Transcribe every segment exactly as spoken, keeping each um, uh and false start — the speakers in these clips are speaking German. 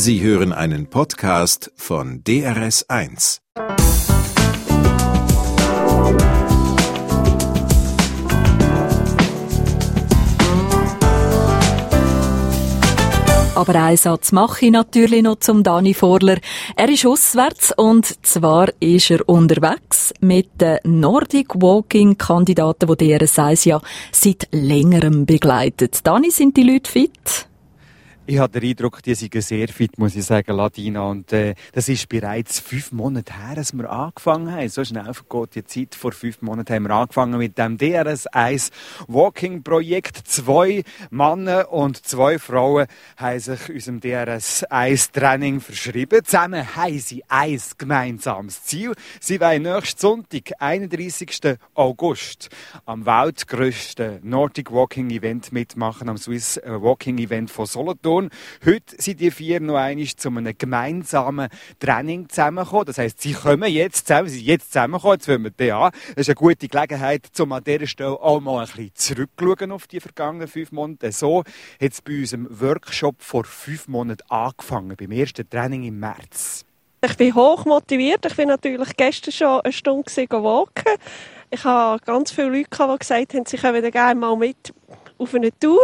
Sie hören einen Podcast von D R S eins. Aber einen Satz mache ich natürlich noch zum Dani Vorler. Er ist auswärts und zwar ist er unterwegs mit den Nordic Walking Kandidaten, die D R S eins ja seit längerem begleitet. Dani, sind die Leute fit? Ich habe den Eindruck, die sind sehr fit, muss ich sagen, Ladina. Und äh, das ist bereits fünf Monate her, dass wir angefangen haben. So schnell vergeht die Zeit. Vor fünf Monaten haben wir angefangen mit dem D R S eins Walking-Projekt. Zwei Männer und zwei Frauen haben sich unserem D R S eins Training verschrieben. Zusammen haben sie ein gemeinsames Ziel. Sie wollen nächsten Sonntag, einunddreissigsten August, am weltgrössten Nordic Walking Event mitmachen, am Swiss Walking Event von Solothurn. Heute sind die vier noch einmal zu einem gemeinsamen Training zusammengekommen. Das heisst, sie kommen jetzt zusammen, sie sind jetzt zusammengekommen, jetzt fangen wir den an. Das ist eine gute Gelegenheit, um an dieser Stelle auch mal ein bisschen zurückzuschauen auf die vergangenen fünf Monate. So hat es bei unserem Workshop vor fünf Monaten angefangen, beim ersten Training im März. Ich bin hoch motiviert. Ich bin natürlich gestern schon eine Stunde walken. Ich habe ganz viele Leute, die gesagt haben, sie kommen gerne mal mit auf eine Tour.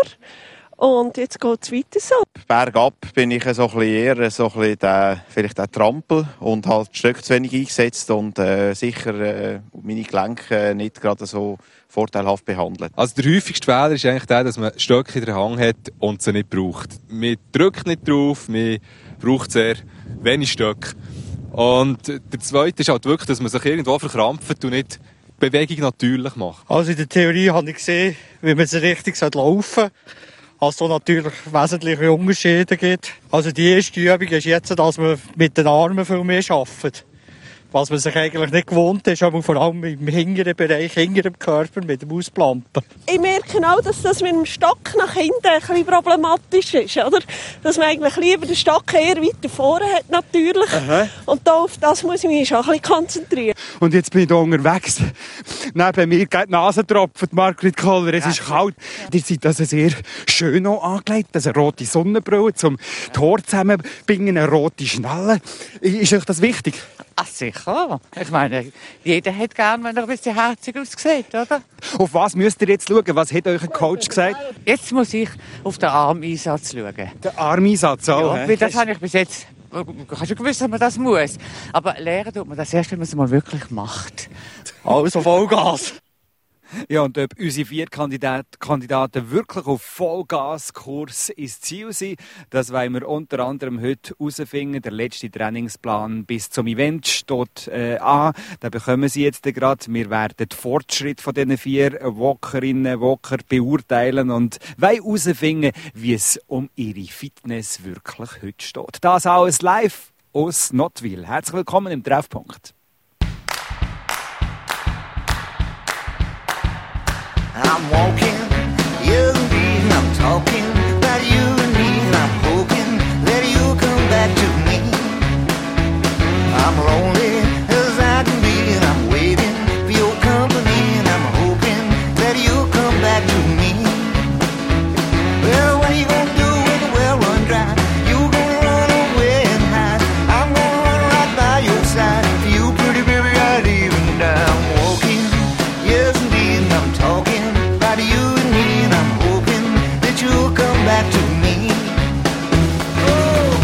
Und jetzt geht es weiter so. Bergab bin ich so ein bisschen eher so ein bisschen der, vielleicht der Trampel und halt die Stöcke zu wenig eingesetzt und äh, sicher äh, meine Gelenke nicht gerade so vorteilhaft behandelt. Also der häufigste Fehler ist eigentlich der, dass man Stöcke in der Hand hat und sie nicht braucht. Man drückt nicht drauf, man braucht sehr wenig Stöcke. Und der zweite ist halt wirklich, dass man sich irgendwo verkrampft und nicht die Bewegung natürlich macht. Also in der Theorie habe ich gesehen, wie man so richtig laufen sollte. Also natürlich wesentliche Unterschiede gibt. Also die erste Übung ist jetzt, dass man mit den Armen viel mehr arbeitet. Was man sich eigentlich nicht gewohnt ist, aber vor allem im hinteren Bereich, hinter dem Körper mit dem Ausplampen. Ich merke auch, dass das mit dem Stock nach hinten ein bisschen problematisch ist, oder? Dass man eigentlich lieber den Stock eher weiter vorne hat, natürlich. Aha. Und da auf das muss ich mich schon ein bisschen konzentrieren. Und jetzt bin ich hier unterwegs. Neben mir geht die Nase tropfen, Margrit Kohler. Es ja, ist kalt. Ja. Ihr seid also sehr schön auch angelegt. Also eine rote Sonnenbrille zum Tor zusammenbinden, eine rote Schnalle. Ist euch das wichtig? Ach sicher. Ich meine, jeder hat gern, wenn er ein bisschen herzig aussieht, oder? Auf was müsst ihr jetzt schauen? Was hat euch ein Coach gesagt? Jetzt muss ich auf den Armeinsatz schauen. Den Armeinsatz auch? Ja, weil das habe ich bis jetzt... Du hast ja gewusst, dass man das muss. Aber lernen tut man das erst, wenn man es mal wirklich macht. Also Vollgas! Ja, und ob unsere vier Kandidat- Kandidaten wirklich auf Vollgaskurs ins Ziel sind, das wollen wir unter anderem heute herausfinden. Der letzte Trainingsplan bis zum Event steht äh, an. Den bekommen Sie jetzt gerade. Wir werden den Fortschritt von diesen vier Walkerinnen und Walker beurteilen und wollen herausfinden, wie es um ihre Fitness wirklich heute steht. Das alles live aus Nottwil. Herzlich willkommen im Treffpunkt. I'm walking, you and me, and I'm talking about you and me, and I'm hoping that you come back to me. I'm lonely as I can be, and I'm waiting for your company, and I'm hoping that you'll come back to me. Well, what are you gonna do when the well run dry? You gonna run away and hide? I'm gonna run right by your side. For you, pretty baby, I'd even die. I'm walking, yes indeed, and I'm talking about you and me, and I'm hoping that you'll come back to me. Oh.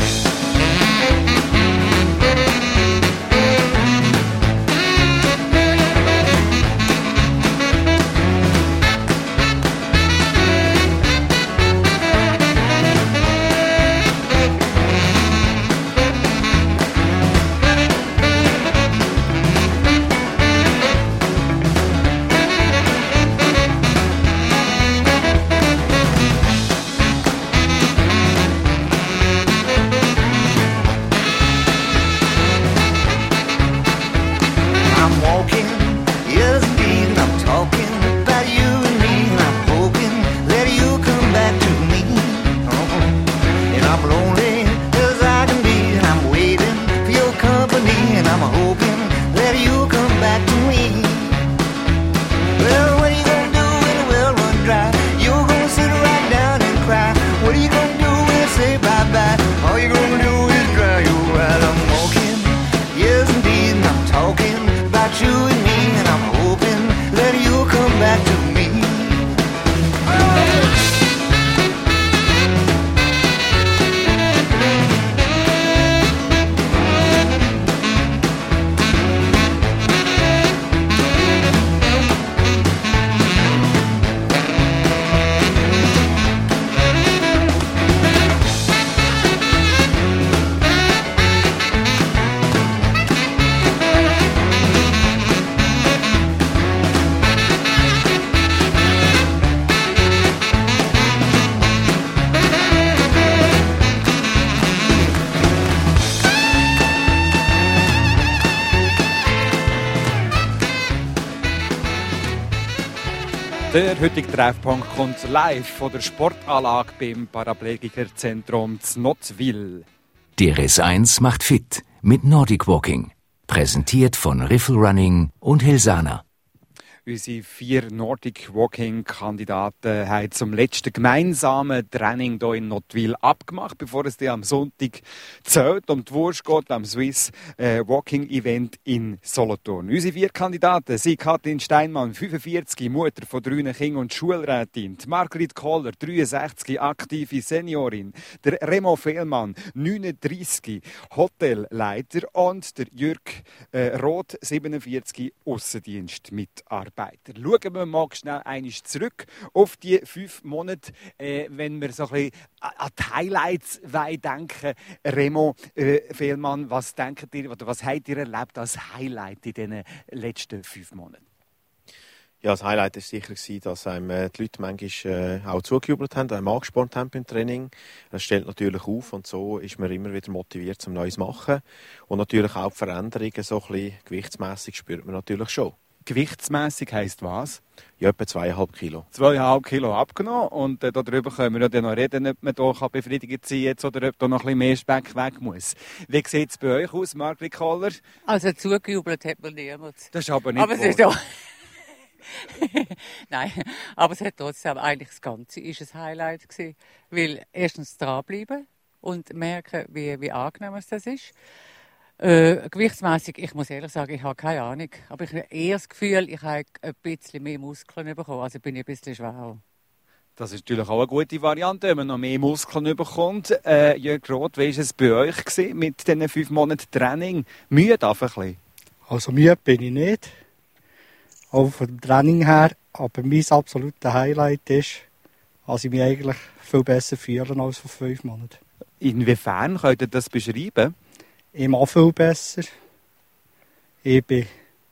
Der heutige Treffpunkt kommt live von der Sportanlage beim Paraplegikerzentrum Znotwil. D R S eins macht fit mit Nordic Walking. Präsentiert von Riffle Running und Helsana. Unsere vier Nordic Walking Kandidaten haben zum letzten gemeinsamen Training hier in Notwil abgemacht, bevor es dann am Sonntag zählt um die Wurst geht, am Swiss äh, Walking Event in Solothurn. Unsere vier Kandidaten sind Kathrin Steinmann, fünfundvierzig, Mutter von drei Kindern und Schulrätin, die Margrit Kohler, dreiundsechzig, aktive Seniorin, der Remo Fehlmann, neununddreissig, Hotelleiter und der Jürg äh, Roth, siebenundvierzig, Aussendienstmitarbeiter. Schauen wir mal schnell einmal zurück auf die fünf Monate, äh, wenn wir so ein bisschen an die Highlights denken. Remo äh, Fehlmann, was denkt ihr oder was habt ihr erlebt als Highlight in diesen letzten fünf Monaten? Ja, das Highlight war sicher, dass einem die Leute manchmal äh, auch zugejubelt haben, einem angespornt haben beim Training. Das stellt natürlich auf und so ist man immer wieder motiviert, zum Neues zu machen. Und natürlich auch die Veränderungen, so ein bisschen gewichtsmässig spürt man natürlich schon. Gewichtsmässig heisst was? Ja, etwa zweieinhalb Kilo. Zweieinhalb Kilo abgenommen. Und äh, darüber können wir ja dann noch reden, ob man hier befriedigt sein jetzt oder ob da noch ein bisschen mehr Speck weg muss. Wie sieht es bei euch aus, Margrit Kohler? Also zugejubelt hat man niemand. Das ist aber nicht aber es ist auch Nein, aber es hat trotzdem, eigentlich das Ganze ist ein Highlight gewesen. Weil erstens dranbleiben und merken, wie, wie angenehm es das ist. Äh, gewichtsmässig, ich muss ehrlich sagen, ich habe keine Ahnung. Aber ich habe eher das Gefühl, ich habe ein bisschen mehr Muskeln bekommen. Also bin ich ein bisschen schwer. Das ist natürlich auch eine gute Variante, wenn man noch mehr Muskeln bekommt. Äh, Jörg Roth, wie war es bei euch gewesen, mit diesen fünf Monaten Training? Müde einfach ein bisschen? Also müde bin ich nicht. Auch vom Training her. Aber mein absolutes Highlight ist, dass ich mich eigentlich viel besser fühle als vor fünf Monaten. Inwiefern könnt ihr das beschreiben? Ich mache viel besser. Ich bin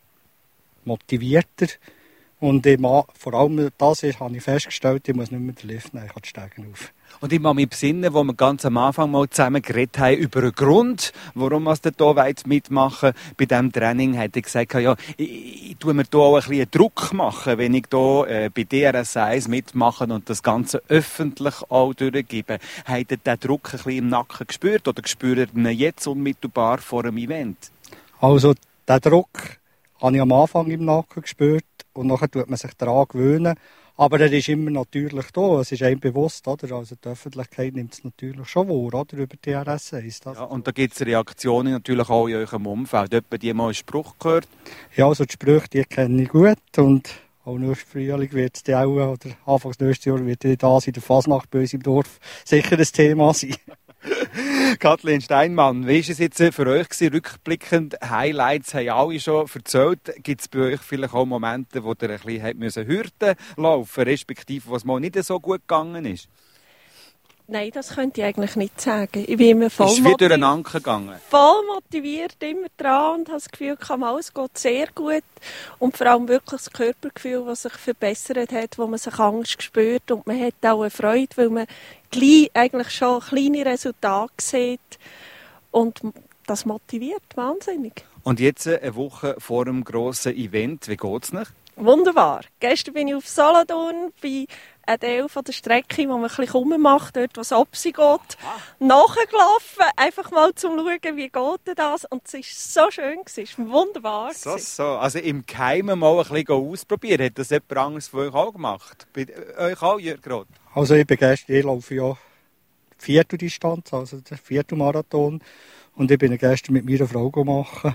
motivierter. Und ich mache, vor allem das ist, habe ich festgestellt, ich muss nicht mehr den Lift nehmen, ich kann die Stege auf. Und ich muss mich besinnen, wo wir ganz am Anfang mal zusammen geredet haben über den Grund, warum wir hier mitmachen bei diesem Training, hat er gesagt, ja, ich, ich tue mir hier auch ein bisschen Druck machen, wenn ich hier äh, bei D R S eins mitmache und das Ganze öffentlich auch durchgebe. Habt ihr diesen Druck ein bisschen im Nacken gespürt oder spürt ihr ihn jetzt unmittelbar vor dem Event? Also, den Druck habe ich am Anfang im Nacken gespürt und nachher tut man sich daran gewöhnen. Aber er ist immer natürlich da, es ist einem bewusst, oder? Also die Öffentlichkeit nimmt es natürlich schon wahr, oder? Über D R S eins. Ja, und da gibt es Reaktionen natürlich auch in eurem Umfeld. Hat die mal einen Spruch gehört? Ja, also die Sprüche, die kenne ich gut und auch nächstes Frühling wird es auch, oder Anfangs nächstes Jahr wird das in der Fasnacht bei uns im Dorf sicher ein Thema sein. Kathrin Steinmann, wie war es jetzt für euch gewesen, rückblickend? Highlights haben alle schon erzählt. Gibt es bei euch vielleicht auch Momente, wo ihr ein bisschen müssen Hürden laufen, respektive was mal nicht so gut gegangen ist? Nein, das könnte ich eigentlich nicht sagen. Ich bin immer voll motiviert. Ist wie durch den Anker gegangen? Voll motiviert, immer dran und habe das Gefühl, es geht sehr gut. Und vor allem wirklich das Körpergefühl, das sich verbessert hat, wo man sich Angst spürt. Und man hat auch eine Freude, weil man gleich eigentlich schon kleine Resultate sieht. Und das motiviert wahnsinnig. Und jetzt eine Woche vor dem grossen Event, wie geht es noch? Wunderbar. Gestern bin ich auf Solothurn, bei einem Teil von der Strecke, wo man ein bisschen rummacht, dort, wo es Opsi geht, nachgelaufen, einfach mal zum Schauen, wie geht denn das. Und es war so schön, es war wunderbar. So, so. Also im Geheimen mal ein bisschen ausprobieren. Hat das jemand anderes von euch auch gemacht? Bei euch auch, Jörg Roth? Also ich bin gestern, ich laufe ja Vierteldistanz, also der Viertelmarathon. Und ich bin gestern mit meiner Frau gemacht.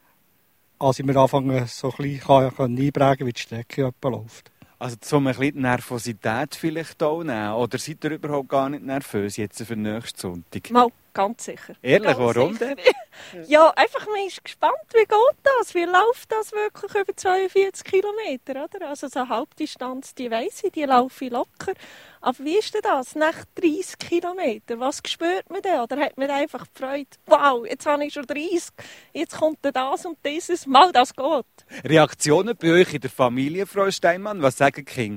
Als ich mir anfangen so ein bisschen einprägen kann, wie die Strecke läuft. Also zum ein bisschen Nervosität vielleicht auch nehmen? Oder seid ihr überhaupt gar nicht nervös jetzt für den nächsten Sonntag? Mal, ganz sicher. Ehrlich, ganz warum sicher. denn? Ja, einfach, man ist gespannt, wie geht das? Wie läuft das wirklich über zweiundvierzig Kilometer? Oder? Also so eine Halbdistanz, die weiss ich, die laufe ich locker. Aber wie ist denn das nach dreissig Kilometern? Was spürt man denn? Oder hat man einfach die Freude, wow, jetzt habe ich schon dreißig, jetzt kommt das und dieses, mal das geht. Reaktionen bei euch in der Familie, Frau Steinmann, was sagen die Kinder?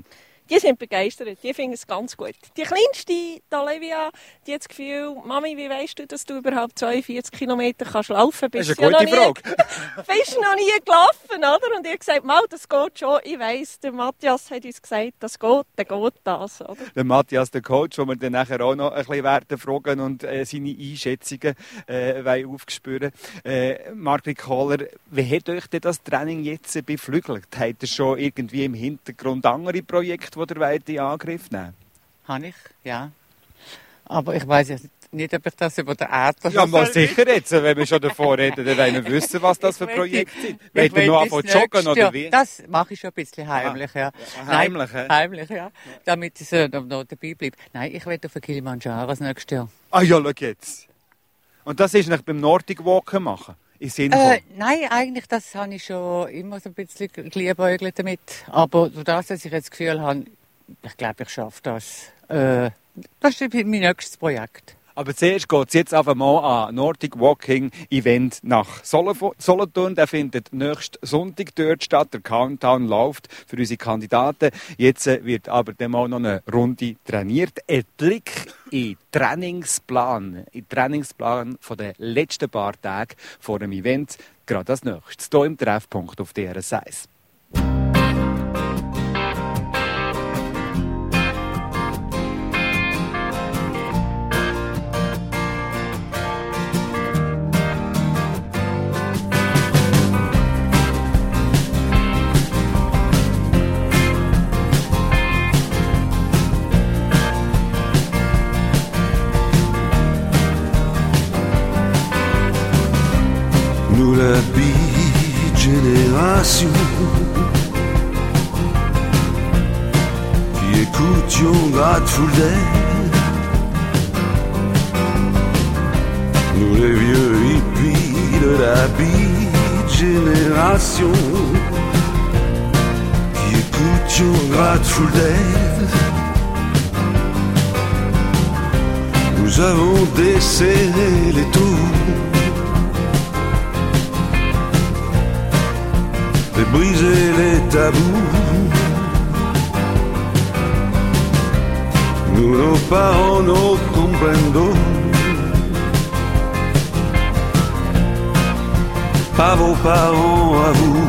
Die sind begeistert, die finden es ganz gut. Die kleinste, die Olivia, die hat das Gefühl, Mami, wie weisst du, dass du überhaupt zweiundvierzig Kilometer kannst laufen kannst? Das ist eine gute ja Frage. Bist du noch nie gelaufen, oder? Und ich habe gesagt, mal, das geht schon. Ich weiss, der Matthias hat uns gesagt, das geht, dann geht das, oder? Der Matthias, der Coach, den wir dann nachher auch noch ein bisschen werden fragen und äh, seine Einschätzungen äh, aufspüren. Äh, Margrit Kohler, wie hat euch denn das Training jetzt beflügelt? Habt ihr schon irgendwie im Hintergrund andere Projekte, die ihr in Angriff nehmen wollt? Habe ich, ja. Aber ich weiss jetzt nicht, ob ich das über den Äther Ja, mal sicher jetzt. Wenn wir schon davon reden, dann wollen wir wissen, was das für Projekte sind. Wollt ihr noch anfangen zu joggen, oder wie? Das mache ich schon ein bisschen heimlich, ja. ja. Heimlich, Nein, heimlich, ja. Damit es äh, noch dabei bleibt. Nein, ich werde auf den Kilimanjaro das nächste Jahr. Ah ja, schau jetzt. Und das ist nach beim Nordic Walken machen? In Sinn äh, nein, eigentlich, das habe ich schon immer so ein bisschen geliebäugelt damit. Aber durch das, dass ich jetzt das Gefühl habe, ich glaube, ich schaffe das. Äh, das ist mein nächstes Projekt. Aber zuerst geht es jetzt einfach mal an Nordic Walking Event nach Solothurn. Der findet nächsten Sonntag dort statt. Der Countdown läuft für unsere Kandidaten. Jetzt wird aber dann mal noch eine Runde trainiert. Ein Blick in den Trainingsplan, in den Trainingsplan von den letzten paar Tagen vor dem Event. Gerade das nächstes, hier im Treffpunkt auf D R S eins. Nous la bi-génération qui écoutions Grateful Dead. Nous les vieux hippies de la bi-génération qui écoutions Grateful Dead. Nous avons desserré les taux et briser les tabous. Nous, nos parents, nos comprendo, pas vos parents à vous.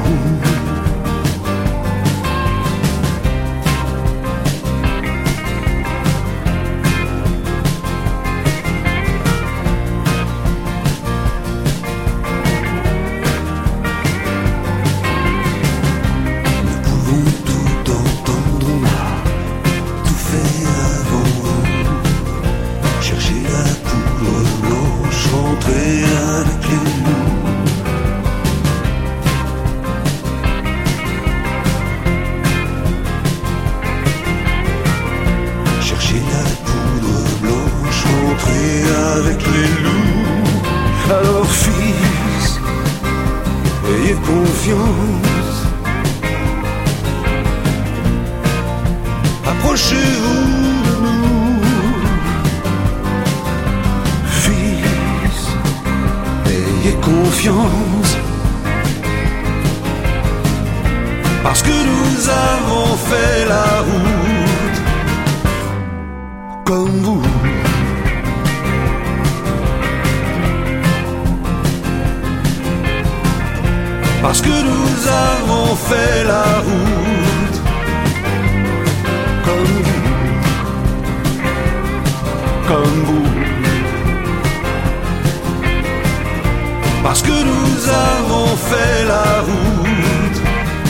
Approchez-vous de nous, fils, ayez confiance, parce que nous avons fait la route comme vous. Parce que nous avons fait la route comme vous, comme vous. Parce que nous avons fait la route.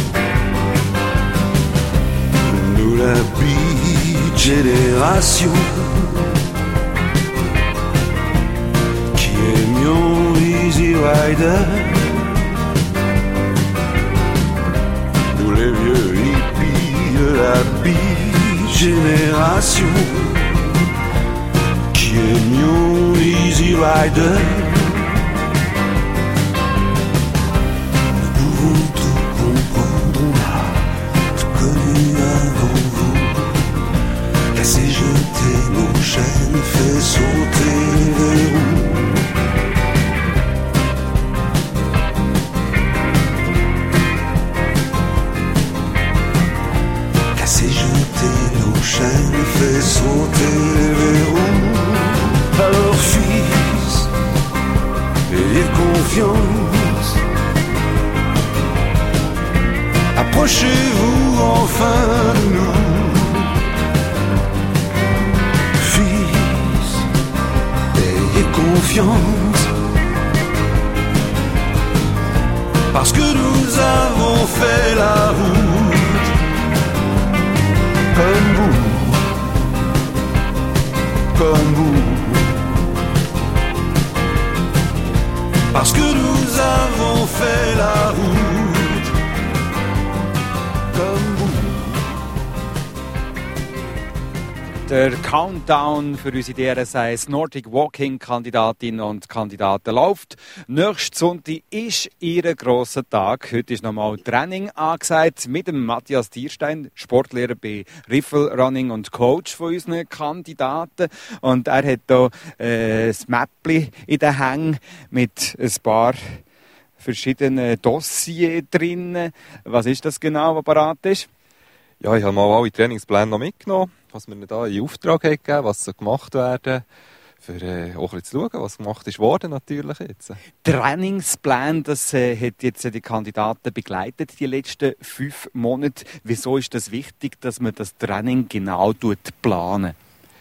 Nous la bi-génération qui aimions Easy Rider. Les vieux hippies de la bi-génération qui aimions Easy Rider. Nous pouvons tout comprendre, on a tout connu avant vous. Casser, jeter nos chaînes, fait sauter les verrous. Casser, jeter confiance. Parce que nous avons fait la route comme vous, comme vous. Parce que nous avons fait la route comme vous. Der Countdown für unsere D R S eins Nordic Walking Kandidatinnen und Kandidaten läuft. Nächsten Sonntag ist ihr grosser Tag. Heute ist nochmal Training angesagt mit dem Matthias Tierstein, Sportlehrer bei Riffle Running und Coach von unseren Kandidaten. Und er hat hier äh, das Mäppli in den Hängen mit ein paar verschiedenen Dossiers drin. Was ist das genau, was parat ist? Ja, ich habe mal alle Trainingspläne noch mitgenommen, was wir da in Auftrag haben gegeben, was soll gemacht werden, für äh, auch ein bisschen zu schauen, was gemacht ist worden natürlich jetzt. Trainingsplan, das äh, hat jetzt die Kandidaten begleitet die letzten fünf Monate. Wieso ist das wichtig, dass man das Training genau planen?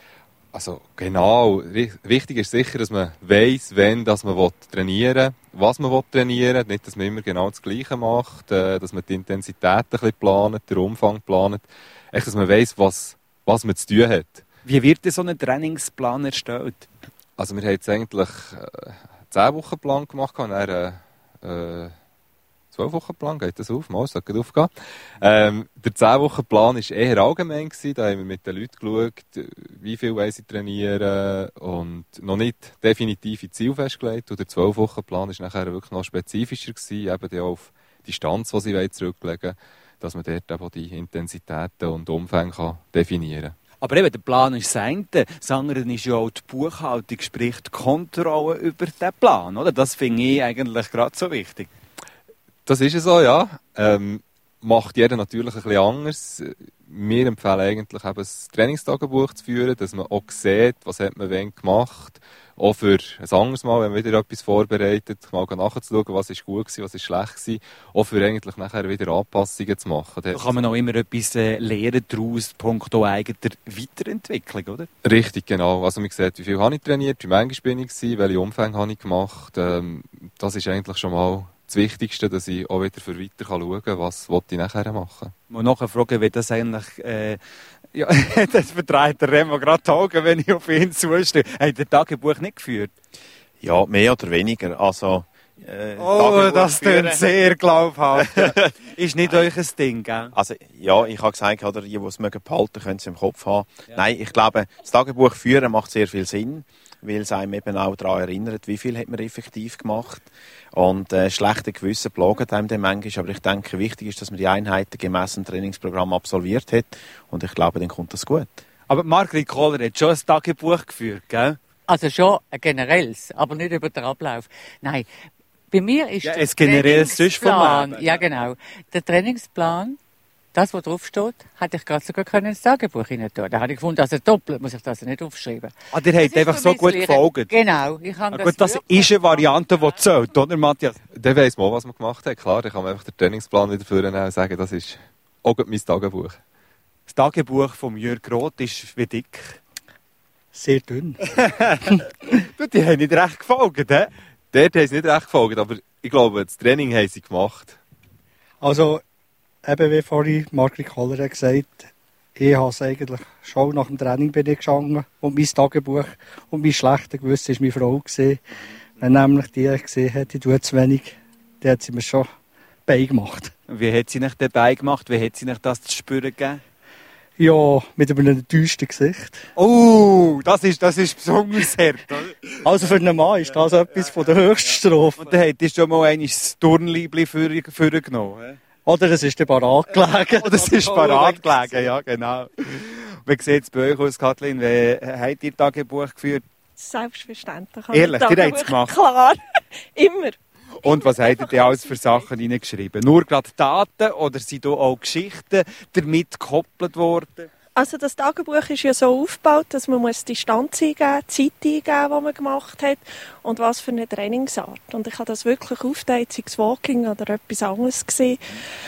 Also genau, wichtig ist sicher, dass man weiss, wenn dass man trainieren will, was man trainieren will. Nicht, dass man immer genau das Gleiche macht, äh, dass man die Intensität ein bisschen plant, den Umfang plant. Echt, dass man weiss, was, was man zu tun hat. Wie wird denn so ein Trainingsplan erstellt? Also wir haben jetzt eigentlich einen zehn Wochen Plan gemacht und dann äh, zwölf Wochen Plan, geht das auf? Mal, es sollte aufgehen. Ähm, der zehn Wochen Plan war eher allgemein gewesen. Da haben wir mit den Leuten geschaut, wie viel wollen sie trainieren und noch nicht definitive Ziele festgelegt. Und der zwölf Wochen Plan war nachher wirklich noch spezifischer gewesen, eben auch auf die Distanz, die sie zurücklegen wollen, dass man dort eben die Intensitäten und Umfänge kann definieren kann. Aber eben, der Plan ist das eine. Das andere ist ja auch die Buchhaltung, sprich die Kontrolle über den Plan. Oder? Das finde ich eigentlich gerade so wichtig. Das ist so, ja. Ähm, macht jeder natürlich ein bisschen anders. Wir empfehlen eigentlich eben, ein Trainingstagebuch zu führen, dass man auch sieht, was hat man wann gemacht. Auch für ein anderes Mal, wenn man wieder etwas vorbereitet, mal nachzuschauen, was ist gut gewesen, was ist schlecht gewesen. Auch für eigentlich nachher wieder Anpassungen zu machen. Da kann man auch immer etwas äh, lernen daraus, punkto eigener Weiterentwicklung, oder? Richtig, genau. Also man sieht, wie viel habe ich trainiert, wie manchmal bin ich gewesen, welche Umfänge habe ich gemacht. Ähm, das ist eigentlich schon mal das Wichtigste, dass ich auch wieder für weiter schauen kann, was ich nachher machen will. Und nachher fragen, wie das eigentlich... Äh, ja, das verdreht der Remo gerade die Augen, wenn ich auf ihn zustehe. Hat der Tagebuch nicht geführt? Ja, mehr oder weniger. Also, äh, oh, das klingt sehr glaubhaft. Ist nicht euch ein Ding, gell? Also, ja, ich habe gesagt, oder, die, die es mögen behalten, können sie im Kopf haben. Ja. Nein, ich glaube, das Tagebuch führen macht sehr viel Sinn, weil es einem eben auch daran erinnert, wie viel hat man effektiv gemacht. Und äh, schlechte Gewissen plagen einem dann manchmal. Aber ich denke, wichtig ist, dass man die Einheiten gemäss dem Trainingsprogramm absolviert hat. Und ich glaube, dann kommt das gut. Aber Margrit Kohler hat schon ein Tagebuch geführt, gell? Also schon ein generelles, aber nicht über den Ablauf. Nein, bei mir ist ja, der ein generelles Trainingsplan, ja genau, der Trainingsplan, das, was draufsteht, hätte ich gerade sogar können ins Tagebuch rein tun. Da habe ich gefunden, also doppelt muss ich das nicht aufschreiben. Ah, der hat einfach so gut gefolgt. Genau. Ich habe ah, gut, das, das ist eine Variante, die zählt, oder Matthias? Dann weiss man, was man gemacht hat. Klar, dann kann man einfach den Trainingsplan wieder führen und sagen, das ist auch mein Tagebuch. Das Tagebuch von Jörg Roth ist wie dick? Sehr dünn. du, die haben nicht recht gefolgt, he? Dort haben sie nicht recht gefolgt, aber ich glaube, das Training haben sie gemacht. Also, eben wie vorhin Margrit Kohler hat gesagt, ich habe es eigentlich schon nach dem Training bin ich gegangen und mein Tagebuch und mein schlechter Gewissen war meine Frau gewesen. Wenn nämlich die gesehen hat, ich tue zu wenig, dann hat sie mir schon beigemacht. Wie hat sie nicht dabei gemacht? Wie hat sie nicht das zu spüren gegeben? Ja, mit einem enttäuschten Gesicht. Oh, das ist, das ist besonders hart. Also für einen Mann ist das etwas von der höchsten Strophe. Und dann hättest du schon mal einmal das Turnliebli vorgenommen. Oder es ist parat gelegen. Oder es ist parat gelegen, ja genau. Wie sieht es bei euch aus, Kathleen? Wie habt ihr Tagebuch geführt? Selbstverständlich. Ehrlich, ihr habt es gemacht? Klar, immer. Und was habt ihr alles für Sachen hineingeschrieben? Nur gerade Daten oder sind da auch Geschichten damit gekoppelt worden? Also das Tagebuch ist ja so aufgebaut, dass man muss Distanz eingeben, Zeit eingeben, die man gemacht hat und was für eine Trainingsart. Und ich habe das wirklich aufgeteilt, sei es Walking oder etwas anderes gesehen.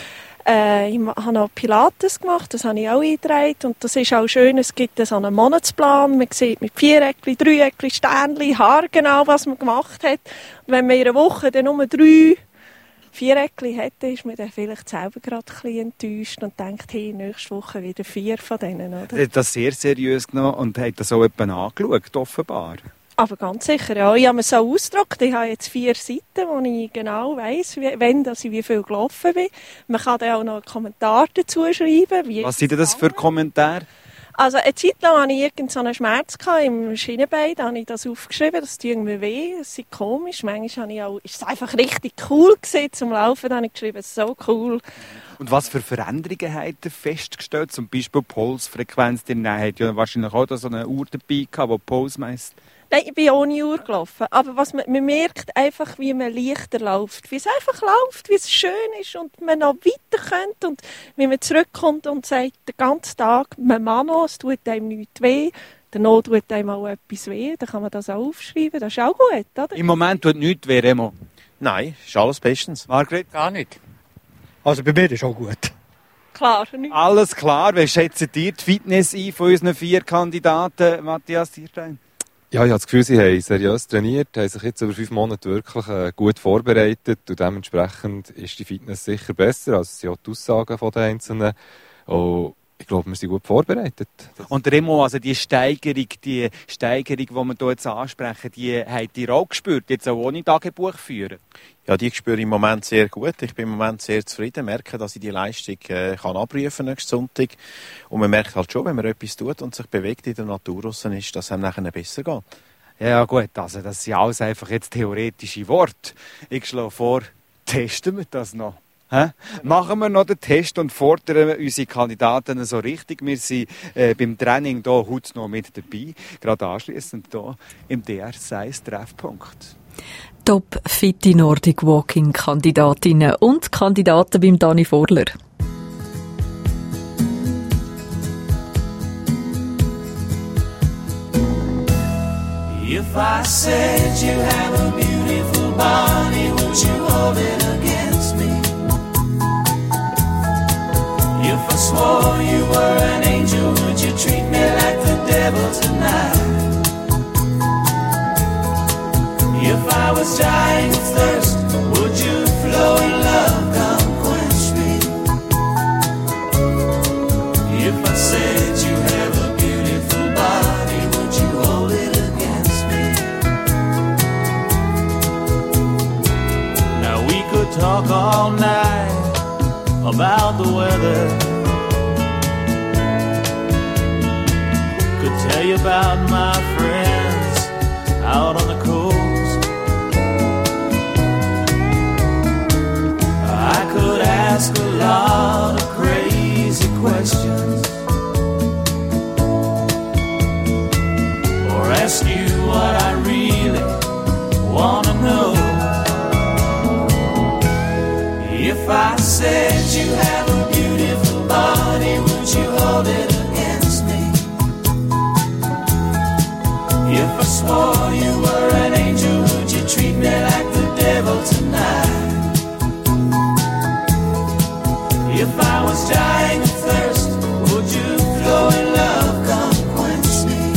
Äh, ich habe noch Pilates gemacht, das habe ich auch eingetragen. Und das ist auch schön, es gibt so einen Monatsplan. Man sieht mit Viereckli, Dreieckli, Sternli, haargenau, was man gemacht hat. Und wenn man in einer Woche dann nur drei Viereckli hätte, ist man dann vielleicht selber gerade ein bisschen enttäuscht und denkt, hey, nächste Woche wieder vier von denen. Oder? Er hat das sehr seriös genommen und hat das auch jemand angeschaut, offenbar. Aber ganz sicher, ja. Ich habe mir so ausgedruckt. Ich habe jetzt vier Seiten, wo ich genau weiss, wenn dass ich wie viel gelaufen bin. Man kann dann auch noch einen Kommentar dazu schreiben. Wie Was sind denn das für Kommentare? Also eine Zeit lang hatte ich irgendeinen Schmerz im Schienenbein. Da habe ich das aufgeschrieben, das tut mir weh, das ist komisch. Manchmal habe ich auch, ist es einfach richtig cool gewesen, zum Laufen. Da habe ich geschrieben, so cool. Und was für Veränderungen hat er festgestellt? Zum Beispiel Pulsfrequenz. Der hat ja wahrscheinlich auch so eine Uhr dabei gehabt, die Puls misst. Nein, ich bin ohne Uhr gelaufen. Aber was man, man merkt einfach, wie man leichter läuft. Wie es einfach läuft, wie es schön ist und man noch weiter könnte. Und wie man zurückkommt und sagt, den ganzen Tag, man kann noch, es tut einem nichts weh. Danach tut einem auch etwas weh. Dann kann man das auch aufschreiben. Das ist auch gut, oder? Im Moment tut nichts weh, Remo. Nein, ist alles bestens. Margret? Gar nicht. Also bei mir ist auch gut. Klar, nicht. Alles klar. Wie schätzt ihr die Fitness ein von unseren vier Kandidaten, Matthias Dierstein? Ja, ich habe das Gefühl, sie haben seriös trainiert, haben sich jetzt über fünf Monate wirklich äh, gut vorbereitet und dementsprechend ist die Fitness sicher besser, also sind auch die Aussagen von den Einzelnen. Und ich glaube, wir sind gut vorbereitet. Und Remo, also die Steigerung, die Steigerung, die wir hier jetzt ansprechen, die habt ihr auch gespürt, jetzt auch ohne Tagebuch führen? Ja, die spüre ich im Moment sehr gut. Ich bin im Moment sehr zufrieden, merke, dass ich die Leistung äh, kann abrufen nächsten Sonntag. Und man merkt halt schon, wenn man etwas tut und sich bewegt in der Natur draussen ist, dass es einem nachher besser geht. Ja gut, also das sind alles einfach jetzt theoretische Worte. Ich schlage vor, testen wir das noch. Hä? Machen wir noch den Test und fordern unsere Kandidaten so richtig. Wir sind äh, beim Training hier heute noch mit dabei, gerade anschliessend hier im D R eins Treffpunkt. Top fitte Nordic Walking Kandidatinnen und Kandidaten beim Dani Vorler. If I said you have a beautiful body, would you hold it against me? If I swore you were an angel, would you treat me like the devil tonight? If I was dying of thirst, would you flow in love, come quench me? If I said you have a beautiful body, would you hold it against me? Now we could talk all night about the weather, could tell you about my friends out on the coast. I could ask a lot of crazy questions, or ask you what I really want to know. If I said you have a beautiful body, would you hold it against me? If I swore you were an angel, would you treat me like the devil tonight? If I was dying of thirst, would you flow in love, come quench me?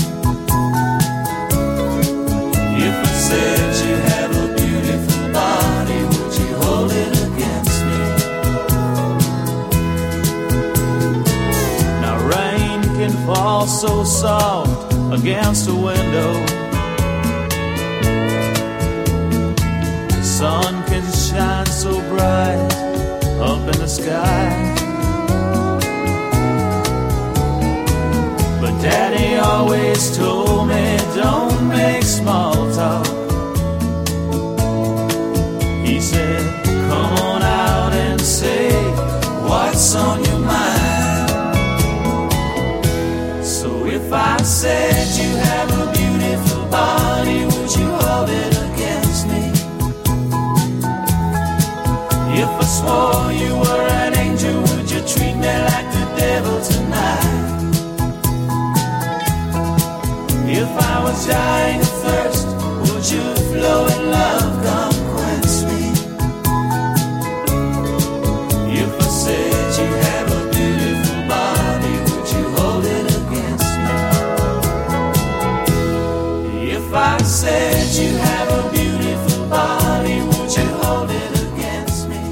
If I said you have a beautiful body, would you hold it against me? Now rain can fall so soft against a window, the sun can shine so bright up in the sky, but Daddy always told me don't make small talk. He said come on out and say what's on your mind. So if I said you have a beautiful If I said you have a beautiful body, would you hold it against me?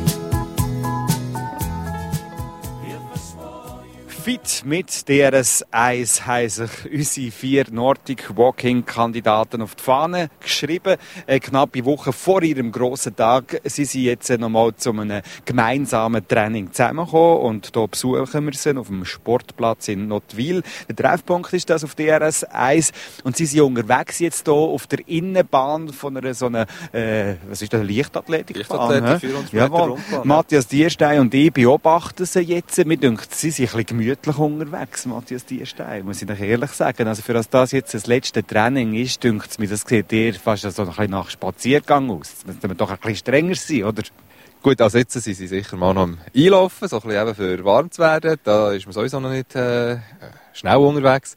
If I swore you... Fit mit D R S eins haben sich unsere vier Nordic Walking Kandidaten auf die Fahne geschrieben. Eine knappe Woche vor ihrem grossen Tag sind sie jetzt nochmal zu einem gemeinsamen Training zusammengekommen und hier besuchen wir sie auf dem Sportplatz in Nottwil. Der Treffpunkt ist das auf D R S eins und sie sind unterwegs jetzt hier auf der Innenbahn von einer so einer, äh, was ist das, Leichtathletikbahn? Leichtathletik, vierhundert Meter Jawohl. Rundbahn. Matthias Dierstein und ich beobachten sie jetzt. Mir denkt, sie sind ein bisschen gemütlich unterwegs, Matthias Dierstein, muss ich euch ehrlich sagen. Also für das das jetzt das letzte Training ist, denkt es mir, das sieht eher fast so ein bisschen nach Spaziergang aus. Das müsste man doch ein bisschen strenger sein, oder? Gut, also jetzt sind sie sicher mal noch am Einlaufen, so ein bisschen eben für warm zu werden. Da ist man sowieso noch nicht äh, schnell unterwegs.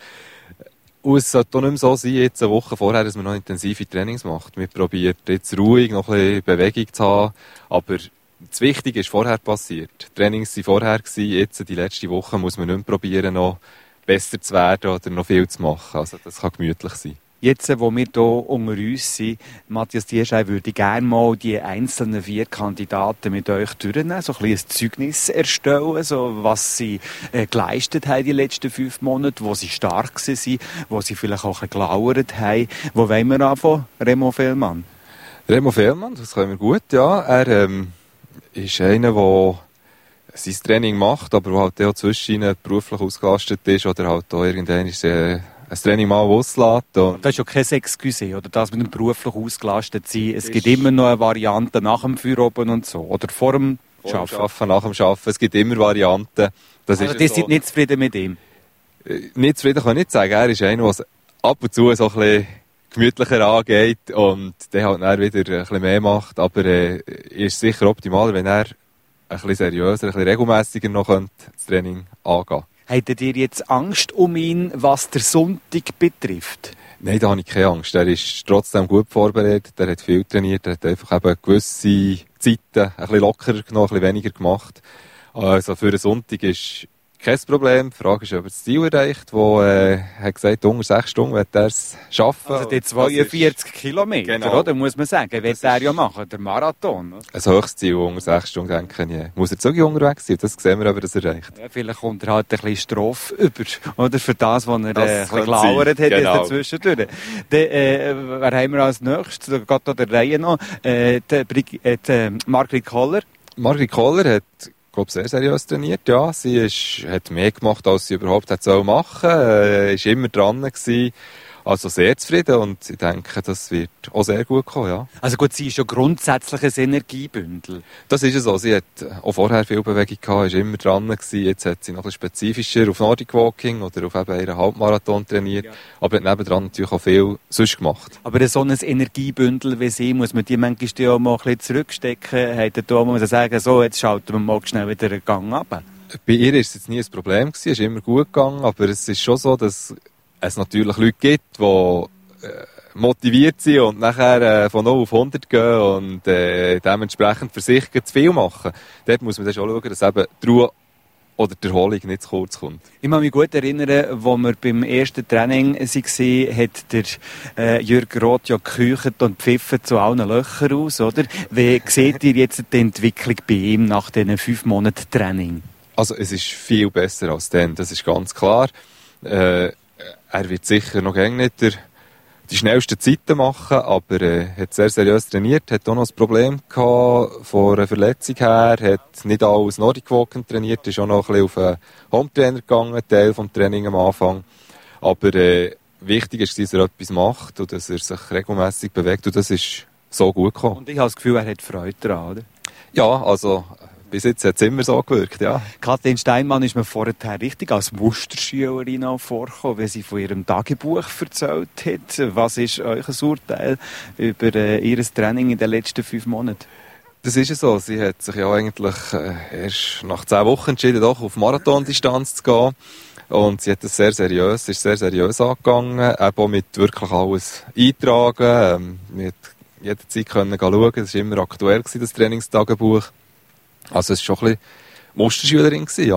Und es sollte auch nicht mehr so sein, jetzt eine Woche vorher, dass man noch intensive Trainings macht. Man probiert jetzt ruhig noch ein bisschen Bewegung zu haben, aber das Wichtige ist vorher passiert. Die Trainings waren vorher gewesen, jetzt die letzte Woche muss man nicht mehr probieren, noch besser zu werden oder noch viel zu machen. Also das kann gemütlich sein. Jetzt, wo wir hier unter uns sind, Matthias Dierstein, würde ich gerne mal die einzelnen vier Kandidaten mit euch durchnehmen, so ein bisschen ein Zeugnis erstellen, so was sie äh, geleistet haben die letzten fünf Monate, wo sie stark waren, wo sie vielleicht auch ein bisschen gelauert haben. Wo wollen wir anfangen? Remo Fehlmann? Remo Fehlmann, das können wir gut, ja. Er ähm, ist einer, der sein Training macht, aber der halt auch zwischen beruflich ausgelastet ist oder halt auch irgendwann ist, äh, ein Training mal auslässt. Das ist ja kein Excuse, oder das mit dem beruflich ausgelastet sein. Es gibt immer noch eine Variante nach dem Feierabend und so, oder vor dem Vor dem Arbeiten, nach dem Arbeiten. Es gibt immer Varianten. Das also ist die so. sind nicht zufrieden mit ihm? Nicht zufrieden kann ich nicht sagen. Er ist einer, der es ab und zu so ein bisschen gemütlicher angeht und der halt dann wieder ein bisschen mehr macht. Aber äh, ist sicher optimaler, wenn er ein bisschen seriöser, ein bisschen regelmässiger noch das Training angehen. Hättet ihr jetzt Angst um ihn, was der Sonntag betrifft? Nein, da habe ich keine Angst. Er ist trotzdem gut vorbereitet, er hat viel trainiert, er hat einfach eben gewisse Zeiten ein bisschen lockerer genommen, ein bisschen weniger gemacht. Also für einen Sonntag ist kein Problem. Die Frage ist, ob er das Ziel erreicht, wo er äh, hat gesagt, unter sechs Stunden wird er es schaffen. Also die zweiundvierzig Kilometer, genau. Oder? Muss man sagen, wird er ja machen, der Marathon. Oder? Ein höchstes Ziel unter sechs Stunden, denke ich. Muss er zügig unterwegs sein, das sehen wir, ob er das erreicht. Ja, vielleicht kommt er halt ein bisschen Strophe über, oder? Für das, was er Das äh, ein bisschen gelauert hat, genau. jetzt dazwischendurch. De, äh, wer haben wir als nächstes? Da geht da der Reihe noch. Äh, die, Brig- äh, die Margrit Koller. Margrit Koller hat, glaube sehr seriös trainiert, ja. Sie ist, hat mehr gemacht, als sie überhaupt hätte machen sollen. Äh, ist immer dran gewesen. Also sehr zufrieden und ich denke, das wird auch sehr gut kommen, ja. Also gut, sie ist ja grundsätzlich ein Energiebündel. Das ist es so. Sie hat auch vorher viel Bewegung gehabt, ist immer dran gewesen. Jetzt hat sie noch ein bisschen spezifischer auf Nordic Walking oder auf eben ihren Halbmarathon trainiert. Ja. Aber hat nebendran natürlich auch viel sonst gemacht. Aber so ein Energiebündel wie sie, muss man die manchmal auch mal ein bisschen zurückstecken. Hat er da, muss man sagen, so, jetzt schalten wir mal schnell wieder einen Gang ab. Bei ihr ist es jetzt nie ein Problem gewesen. Es ist immer gut gegangen. Aber es ist schon so, dass es natürlich Leute gibt, die äh, motiviert sind und nachher äh, von null auf hundert gehen und äh, dementsprechend für sich zu viel machen. Dort muss man dann schon schauen, dass eben die Ruhe oder die Erholung nicht zu kurz kommt. Ich kann mich gut erinnern, als wir beim ersten Training waren, hat der äh, Jürg Roth ja gekücht und pfiffen zu allen Löchern aus, oder? Wie seht ihr jetzt die Entwicklung bei ihm nach diesen fünf Monaten Training? Also es ist viel besser als dann, das ist ganz klar. Äh, Er wird sicher noch gar nicht der, die schnellsten Zeiten machen, aber er äh, hat sehr seriös trainiert, hat auch noch ein Problem gehabt von einer Verletzung her, hat nicht alles Nordic Walking trainiert, ist auch noch ein bisschen auf einen Hometrainer gegangen, Teil vom Training am Anfang. Aber äh, wichtig ist, dass er etwas macht und dass er sich regelmässig bewegt und das ist so gut gekommen. Und ich habe das Gefühl, er hat Freude daran, oder? Ja, also bis jetzt hat es immer so gewirkt, ja. Kathleen Steinmann ist mir vorher richtig als Musterschülerin auch vorgekommen, wenn sie von ihrem Tagebuch erzählt hat. Was ist euer Urteil über äh, ihr Training in den letzten fünf Monaten? Das ist ja so. Sie hat sich ja eigentlich äh, erst nach zehn Wochen entschieden, doch auf Marathondistanz zu gehen. Und sie hat das sehr seriös, ist sehr seriös angegangen, eben auch mit wirklich alles eintragen, ähm, mit jederzeit können schauen. Das war immer aktuell gewesen, das Trainingstagebuch. Also es war schon ein bisschen Musterschülerin gewesen, ja.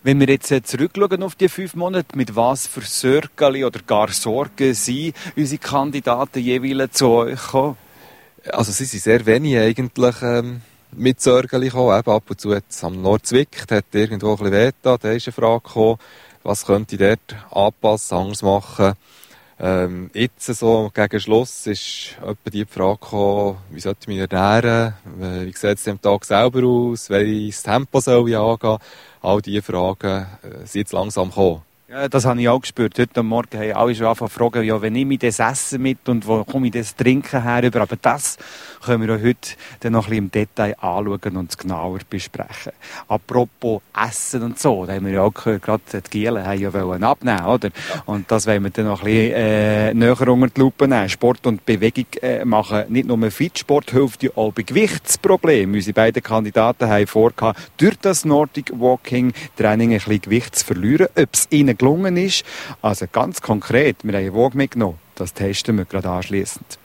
Wenn wir jetzt zurückschauen auf die fünf Monate, mit was für Sorgen oder gar Sorgen sind unsere Kandidaten jeweils zu euch gekommen? Also sie sind sehr wenig eigentlich ähm, mit Sorgen gekommen. Eben ab und zu hat es am Nord zwickt, hat irgendwo ein bisschen wehgetan. Da ist eine Frage gekommen, was könnte ich dort anpassen, anders machen. Ähm, jetzt so gegen Schluss ist etwa die Frage gekommen, wie sollte ich mich ernähren, wie sieht es am Tag selber aus, welches Tempo soll ich angehen. All diese Fragen äh, sind jetzt langsam gekommen. Ja, das habe ich auch gespürt. Heute Morgen haben alle schon angefangen zu fragen, ja, wenn nehme ich das Essen mit und wo komme ich das Trinken her? Aber das können wir auch heute dann noch ein bisschen im Detail anschauen und es genauer besprechen. Apropos Essen und so, da haben wir ja auch gehört, gerade die Gielen haben ja wollen abnehmen, oder? Und das wollen wir dann noch ein bisschen äh, näher unter die Lupe nehmen. Sport und Bewegung äh, machen nicht nur fit, Sport hilft ja auch bei Gewichtsproblemen. Unsere beiden Kandidaten haben vorgehabt, durch das Nordic Walking Training ein bisschen Gewicht zu verlieren. Ob es ihnen gelungen ist, also ganz konkret, wir haben eine Waage mitgenommen. Das testen wir gerade anschliessend.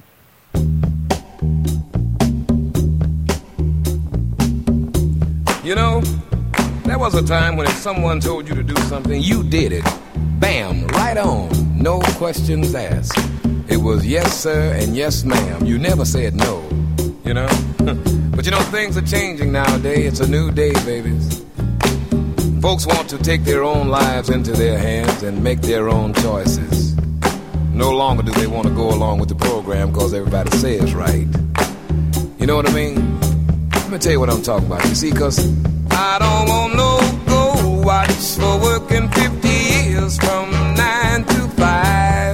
You know, there was a time when if someone told you to do something, you did it. Bam, right on, no questions asked. It was yes sir and yes ma'am. You never said no, you know. But you know, things are changing nowadays. It's a new day, babies. Folks want to take their own lives into their hands and make their own choices. No longer do they want to go along with the program because everybody says right. You know what I mean? Let me tell you what I'm talking about. You see, because I don't want no go watch for working fifty years from nine to five.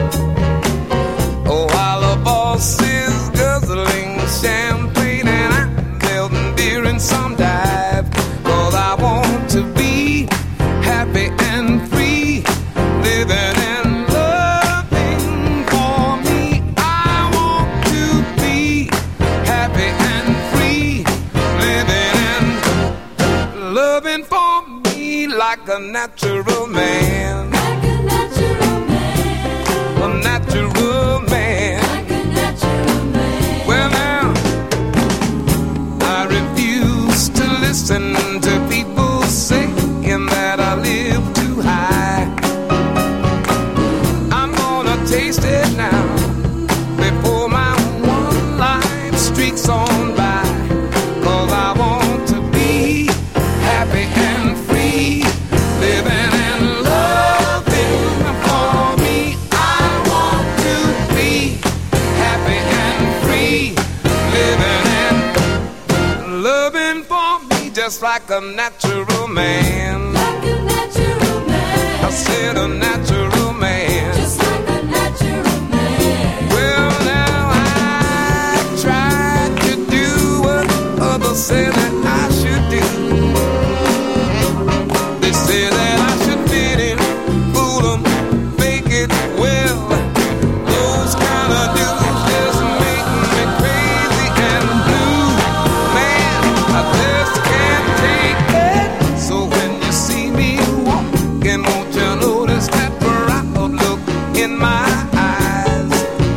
Oh, while the boss is guzzling champagne and I'm building beer in some dive. Cause I want to be happy and free, living and loving for me. I want to be happy and free, living and loving for me like a natural man. Like a natural man. A natural man. Like a natural man. Well now, I refuse to listen to people saying that I live too high. I'm gonna taste it now before my one life streaks on by. Cause I want to be happy and free, living and loving for me. I want to be happy and free, living and loving for me just like a natural man. Like a natural man. I said a natural man. Just like a natural man. Well now I tried to do what others say that I should do. They say that I should fit in, fool 'em, fake it well. Those kind of dudes just make me crazy and blue. Man, I just can't take it. So when you see me walking, won't you notice that proud look in my eyes?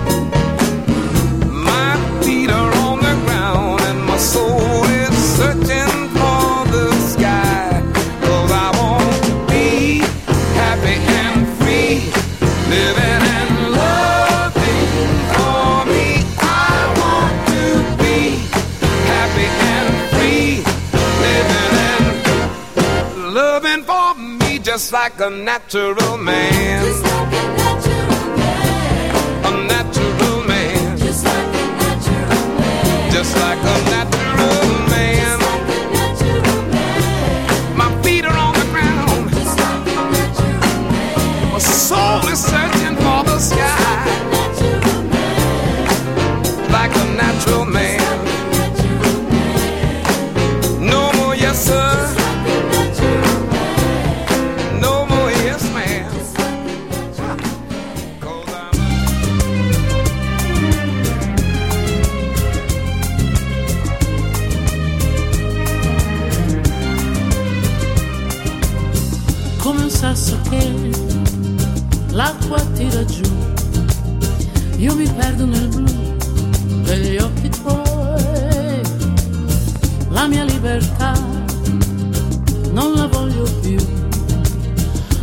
My feet are on the ground and my soul is searching for the sky. Cause I want to be happy and free, living and loving for me. I want to be happy and free, living and loving for me just like a natural man. Just like a natural man. A natural man. Just like a natural man. Just like a natural man. Just like a natural man. My feet are on the ground. Just like a natural man. My soul is searching for the sky. Like a natural man. No more yes sir. No more yes ma'am. Cause I'm come un sasso che l'acqua tira giù, io mi perdo nel blu degli occhi tuoi, la mia libertà non la voglio più.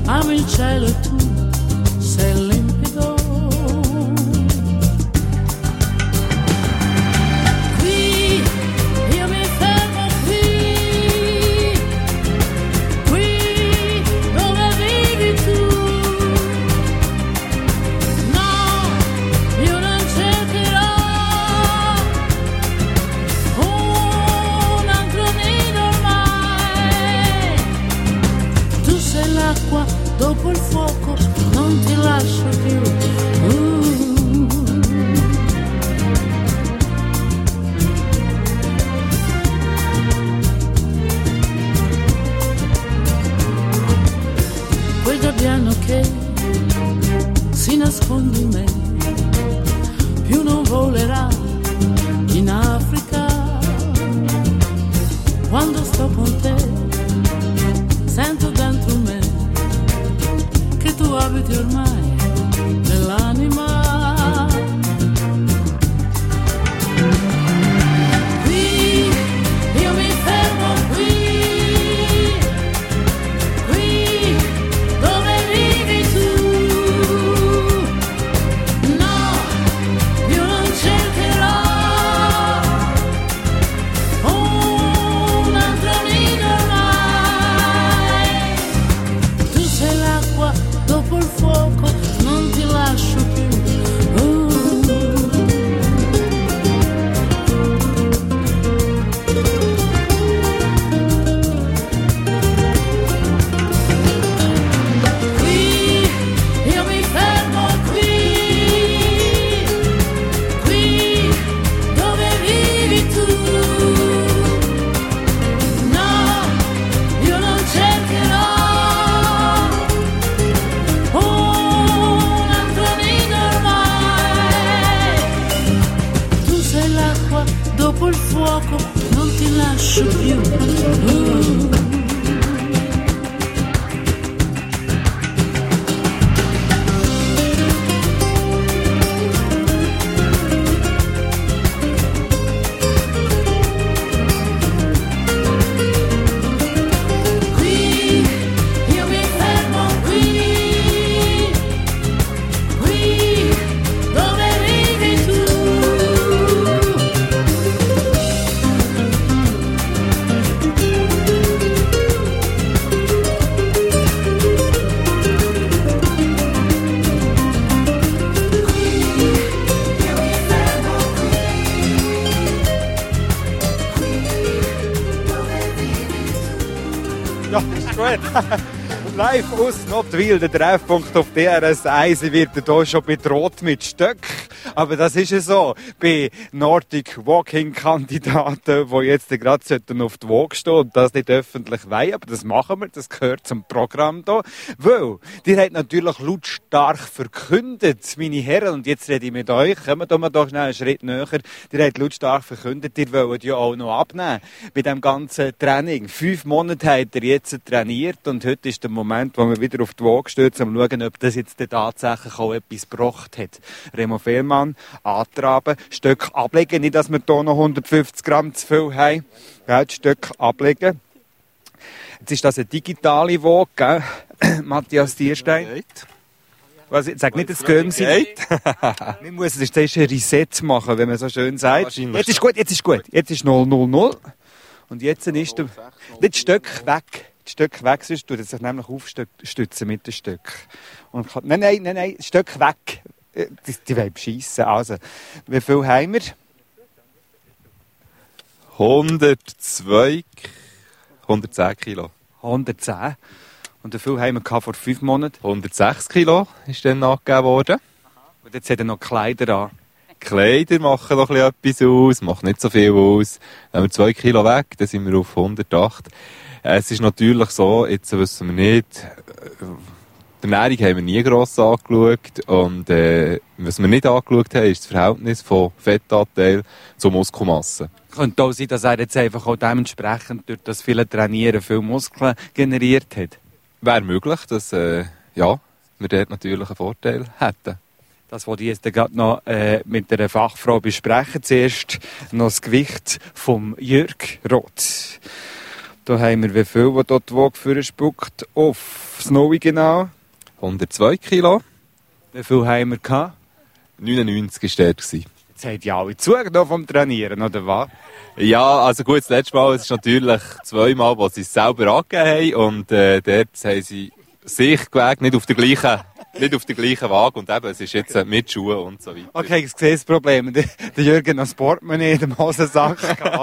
amo il cielo e tu sei limpido. Qui io mi fermo, qui, qui dove vivi tu. No, io non cercherò un altro nido ormai. Tu sei l'acqua dopo il fuoco, non ti lascio più. Uh. Quel gabbiano che si nasconde in me, più non volerà in Africa. Quando sto con te, sento dentro me che tu abiti ormai nell'anima. Qui io mi fermo, qui, qui dove vivi tu. No, io non cercherò un altro nido ormai. Tu sei l'acqua dopo il fuoco, non ti lascio più. Uh. Qui io mi fermo, qui, qui dove vivi tu. No, io non cercherò un altro nido ormai. Tu sei l'acqua dopo il fuoco, non ti lascio più. Uh. Qui io mi fermo, qui, qui dove vivi tu. Ja, ist gut. Live aus Notwil, der Treffpunkt auf D R S eins. Ich werde hier schon bedroht mit Stöcken. Aber das ist ja so. Bei Nordic Walking Kandidaten, die jetzt gerade auf die Waage stehen und das nicht öffentlich wollen. Aber das machen wir, das gehört zum Programm hier. Weil, die hat natürlich lautstark verkündet, meine Herren, und jetzt rede ich mit euch, kommen wir doch schnell einen Schritt näher. Die hat lautstark verkündet, ihr wollt ja auch noch abnehmen. Bei dem ganzen Training. Fünf Monate habt ihr jetzt trainiert und heute ist der Moment, wo wir wieder auf die Waage stehen, um zu schauen, ob das jetzt tatsächlich auch etwas gebracht hat. Remo Fehlmann, antraben, Stück ablegen, nicht, dass wir hier noch hundertfünfzig Gramm zu viel haben. Ja, das Stück ablegen. Jetzt ist das eine digitale Waage, gell? Matthias Dierstein. Was, sag nicht, es gehen Sie. Wir müssen jetzt zuerst ein Reset machen, wenn man so schön sagt. Jetzt ist gut, jetzt ist gut. Jetzt ist null null null. Und jetzt ist der, das Stück weg. Das Stück weg, sonst tut es sich nämlich aufstützen mit dem Stück. Und, nein, nein, nein, nein, das Stück weg. Die, die wollen beschissen. Also, wie viel haben wir? hundertzwei, hundertzehn Kilo. hundertzehn. Und wie viel haben wir vor fünf Monaten? hundertsechs Kilo ist dann angegeben worden. Und jetzt hat er noch Kleider an. Kleider machen noch ein bisschen etwas aus, macht nicht so viel aus. Nehmen wir zwei Kilo weg, dann sind wir auf hundertacht. Es ist natürlich so, jetzt wissen wir nicht, die Ernährung haben wir nie gross angeschaut und äh, was wir nicht angeschaut haben, ist das Verhältnis von Fettanteil zur Muskelmasse. Könnte auch sein, dass er jetzt einfach auch dementsprechend durch das viele Trainieren viel Muskeln generiert hat? Wäre möglich, dass äh, ja, wir dort natürlich einen Vorteil hätten. Das wollte ich jetzt gerade noch äh, mit einer Fachfrau besprechen. Zuerst noch das Gewicht vom Jörg Roth. Da haben wir wie viel, der dort die Waage für spuckt. Auf Snowy genau. hundertzwei Kilo. Wie viel haben wir gehabt? neunundneunzig war der. Jetzt haben die alle zugenommen vom Trainieren, oder was? Ja, also gut, das letzte Mal, es ist natürlich zweimal, wo sie es selber angegeben haben und äh, dort haben sie sich gewägt, nicht auf der gleichen, nicht auf der gleichen Waage und eben, es ist jetzt äh, mit Schuhen und so weiter. Okay, ich sehe das Problem. Der, der Jürgen hat Sportmoney in dem Hosensack.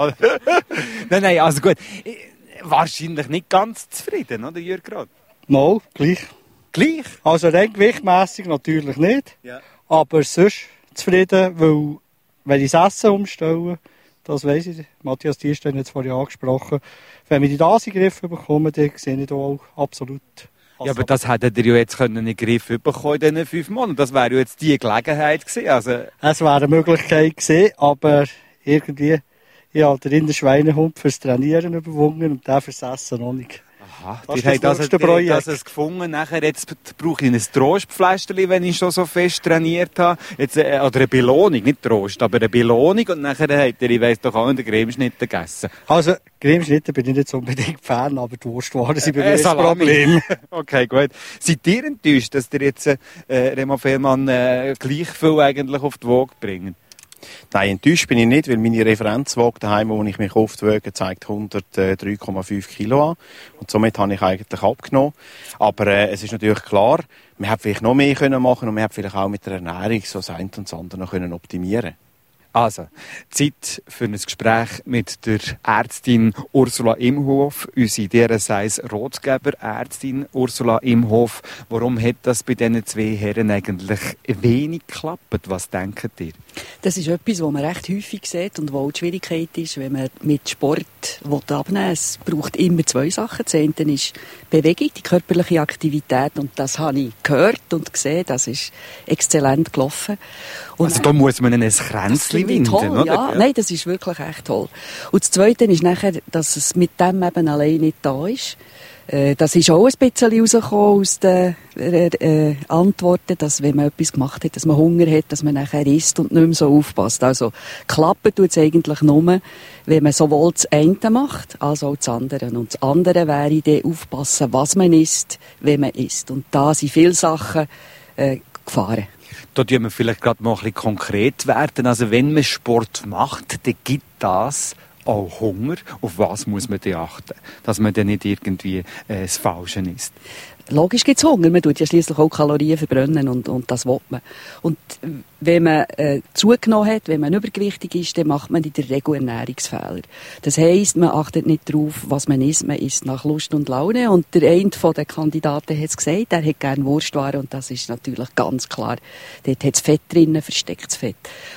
nein, nein, also gut. Wahrscheinlich nicht ganz zufrieden, oder Jürgen Roth? Mal, gleich. Gleich? Also rein gewichtmässig natürlich nicht, ja. Aber sonst zufrieden, weil wenn ich das Essen umstelle, das weiss ich, Matthias Dierstein hat es vorhin angesprochen, wenn wir die das in den Griff bekommen, dann sehe ich da auch absolut. Ja, aber das hättet ihr ja jetzt in den Griff bekommen in diesen fünf Monaten. Das wäre ja jetzt die Gelegenheit gewesen. Also es wäre eine Möglichkeit gewesen, aber irgendwie, ich habe den inneren Schweinehund fürs Trainieren überwunden und den fürs Essen noch nicht. Aha, das ihr habt das, das, das, das gefunden. Nachher, jetzt brauche ich ein Trostpflästerchen, wenn ich schon so fest trainiert habe. Jetzt, äh, oder eine Belohnung, nicht Trost, aber eine Belohnung. Und nachher habt ihr, ich weiss doch auch, den Cremeschnitte gegessen. Also, Cremeschnitte bin ich nicht so unbedingt Fan, aber die Wurstwaren sind bei mir äh, das Problem. Okay, gut. Seid ihr enttäuscht, dass ihr jetzt äh, Remo Fehlmann äh, gleich viel eigentlich auf die Waage bringt? Nein, enttäuscht bin ich nicht, weil meine Referenzwaage daheim, wo ich mich oft wege, zeigt hundertdrei Komma fünf Kilo an. Und somit habe ich eigentlich abgenommen. Aber äh, es ist natürlich klar, man hätte vielleicht noch mehr können machen und man hätte vielleicht auch mit der Ernährung so das eine und das andere noch können optimieren. Also, Zeit für ein Gespräch mit der Ärztin Ursula Imhof, unsere D R S eins Ratgeber-Ärztin Ursula Imhof. Warum hat das bei diesen zwei Herren eigentlich wenig geklappt? Was denkt ihr? Das ist etwas, was man recht häufig sieht und wo die Schwierigkeit ist, wenn man mit Sport abnehmen will. Es braucht immer zwei Sachen. Das eine ist Bewegung, die körperliche Aktivität, und das habe ich gehört und gesehen, das ist exzellent gelaufen. Und also da muss man ein Kränzchen winden, toll, oder? Ja. ja, nein, das ist wirklich echt toll. Und das Zweite ist nachher, dass es mit dem eben allein nicht da ist. Das ist auch ein bisschen rausgekommen aus den äh, Antworten, dass wenn man etwas gemacht hat, dass man Hunger hat, dass man nachher isst und nicht mehr so aufpasst. Also klappen tut es eigentlich nur, wenn man sowohl das eine macht, als auch das andere. Und das andere wäre dann aufpassen, was man isst, wenn man isst. Und da sind viele Sachen äh, gefahren. Da tun wir vielleicht gerade mal ein bisschen konkret werden. Also wenn man Sport macht, dann gibt das auch Hunger. Auf was muss man denn achten? Dass man dann nicht irgendwie äh, das Falsche isst. Logisch gibt es Hunger. Man tut ja schliesslich auch Kalorien verbrennen und, und das will man. Und wenn man äh, zugenommen hat, wenn man übergewichtig ist, dann macht man in der Regel Ernährungsfehler. Das heisst, man achtet nicht darauf, was man isst. Man isst nach Lust und Laune. Und der eine von den Kandidaten hat es gesagt, er hat gerne Wurstwaren, und das ist natürlich ganz klar. Dort hat es Fett drin, verstecktes Fett.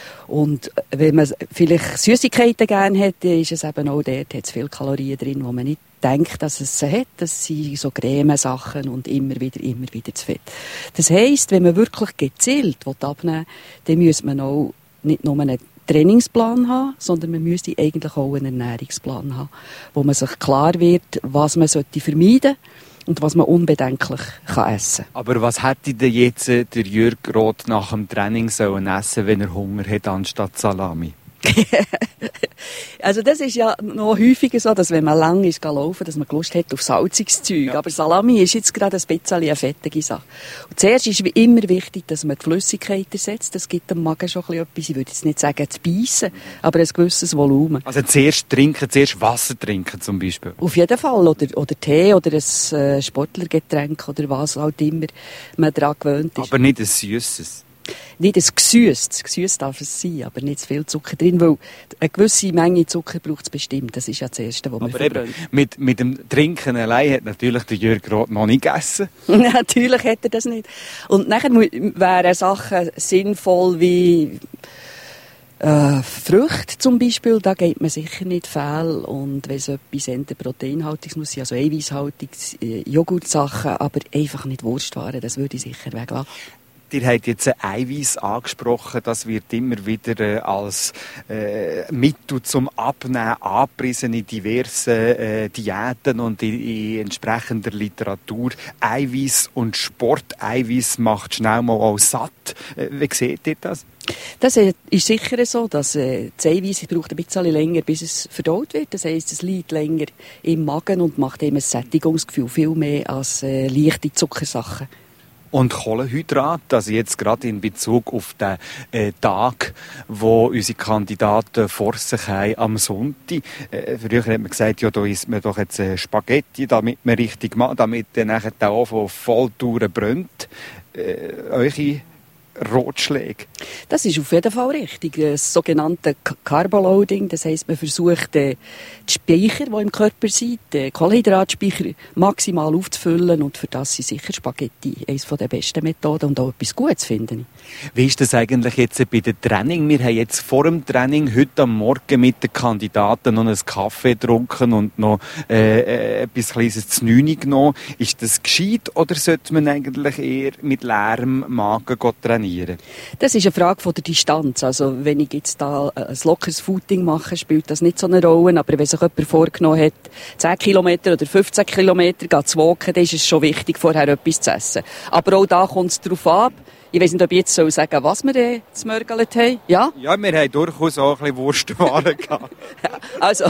Und wenn man vielleicht Süßigkeiten gerne hat, dann ist es eben auch dort, hat es viele Kalorien drin, wo man nicht denkt, dass es sie hat. Das sind so Cremesachen und immer wieder, immer wieder zu Fett. Das heisst, wenn man wirklich gezielt abnehmen will, dann müsste man auch nicht nur einen Trainingsplan haben, sondern man müsste eigentlich auch einen Ernährungsplan haben, wo man sich klar wird, was man sollte vermeiden und was man unbedenklich kann essen kann. Aber was hätte denn jetzt der Jürg Roth nach dem Training sollen essen, wenn er Hunger hat, anstatt Salami? Also das ist ja noch häufiger so, dass wenn man lang ist laufen, dass man Lust hat auf salziges Zeug. Ja. Aber Salami ist jetzt gerade ein bisschen eine fettige Sache. Und zuerst ist wie immer wichtig, dass man die Flüssigkeit ersetzt. Das gibt dem Magen schon ein bisschen etwas, ich würde jetzt nicht sagen zu beißen, aber ein gewisses Volumen. Also zuerst trinken, zuerst Wasser trinken zum Beispiel? Auf jeden Fall. Oder, oder Tee oder ein äh, Sportlergetränk oder was halt immer man daran gewöhnt ist. Aber nicht ein Süßes? Nicht ein Gesüss. Gesüss darf es sein, aber nicht zu viel Zucker drin, weil eine gewisse Menge Zucker braucht es bestimmt. Das ist ja das Erste, was man verbrennt. Mit, mit dem Trinken allein hat natürlich der Jürg Roth noch nicht gegessen. Natürlich hat er das nicht. Und nachher wären Sachen sinnvoll wie äh, Früchte zum Beispiel, da geht man sicher nicht fehl. Und wenn es etwas eher proteinhaltiges muss sein, also eiweißhaltiges, äh, Joghurtsachen, aber einfach nicht Wurstwaren, das würde ich sicher weglassen. Ihr habt jetzt ein Eiweiß angesprochen, das wird immer wieder äh, als äh, Mittel zum Abnehmen angepriesen in diversen äh, Diäten und in, in entsprechender Literatur. Eiweiß und Sport. Eiweiß macht schnell mal auch satt. Äh, wie seht ihr das? Das ist sicher so, dass äh, das Eiweiß braucht ein bisschen länger, bis es verdaut wird. Das heisst, es liegt länger im Magen und macht eben ein Sättigungsgefühl viel mehr als äh, leichte Zuckersachen. Und Kohlenhydrat, also jetzt gerade in Bezug auf den äh, Tag, wo unsere Kandidaten vor sich haben am Sonntag. Äh, früher hat man gesagt, ja, da isst man doch jetzt äh, Spaghetti, damit man richtig macht, damit dann nachher der Ofen voll brennt. Äh, eure Rotschläge. Das ist auf jeden Fall richtig. Das sogenannte Carboloading, das heisst, man versucht, die Speicher, die im Körper sind, die Kohlenhydratspeicher maximal aufzufüllen, und für das sind sicher Spaghetti eines der besten Methoden und auch etwas Gutes, finde ich. Wie ist das eigentlich jetzt bei dem Training? Wir haben jetzt vor dem Training heute am Morgen mit den Kandidaten noch einen Kaffee getrunken und noch äh, etwas Kleines zu neun genommen. Ist das gescheit oder sollte man eigentlich eher mit leerem Magen trainieren? Das ist eine Frage von der Distanz. Also, wenn ich jetzt da ein lockeres Footing mache, spielt das nicht so eine Rolle. Aber wenn sich jemand vorgenommen hat, zehn Kilometer oder fünfzehn Kilometer zu walken, dann ist es schon wichtig, vorher etwas zu essen. Aber auch da kommt es darauf ab. Ich weiss nicht, ob ich jetzt sagen soll, was wir denn zu mörgelt haben. Ja? Ja, wir haben durchaus auch ein bisschen Wurstwaren gehabt. Also,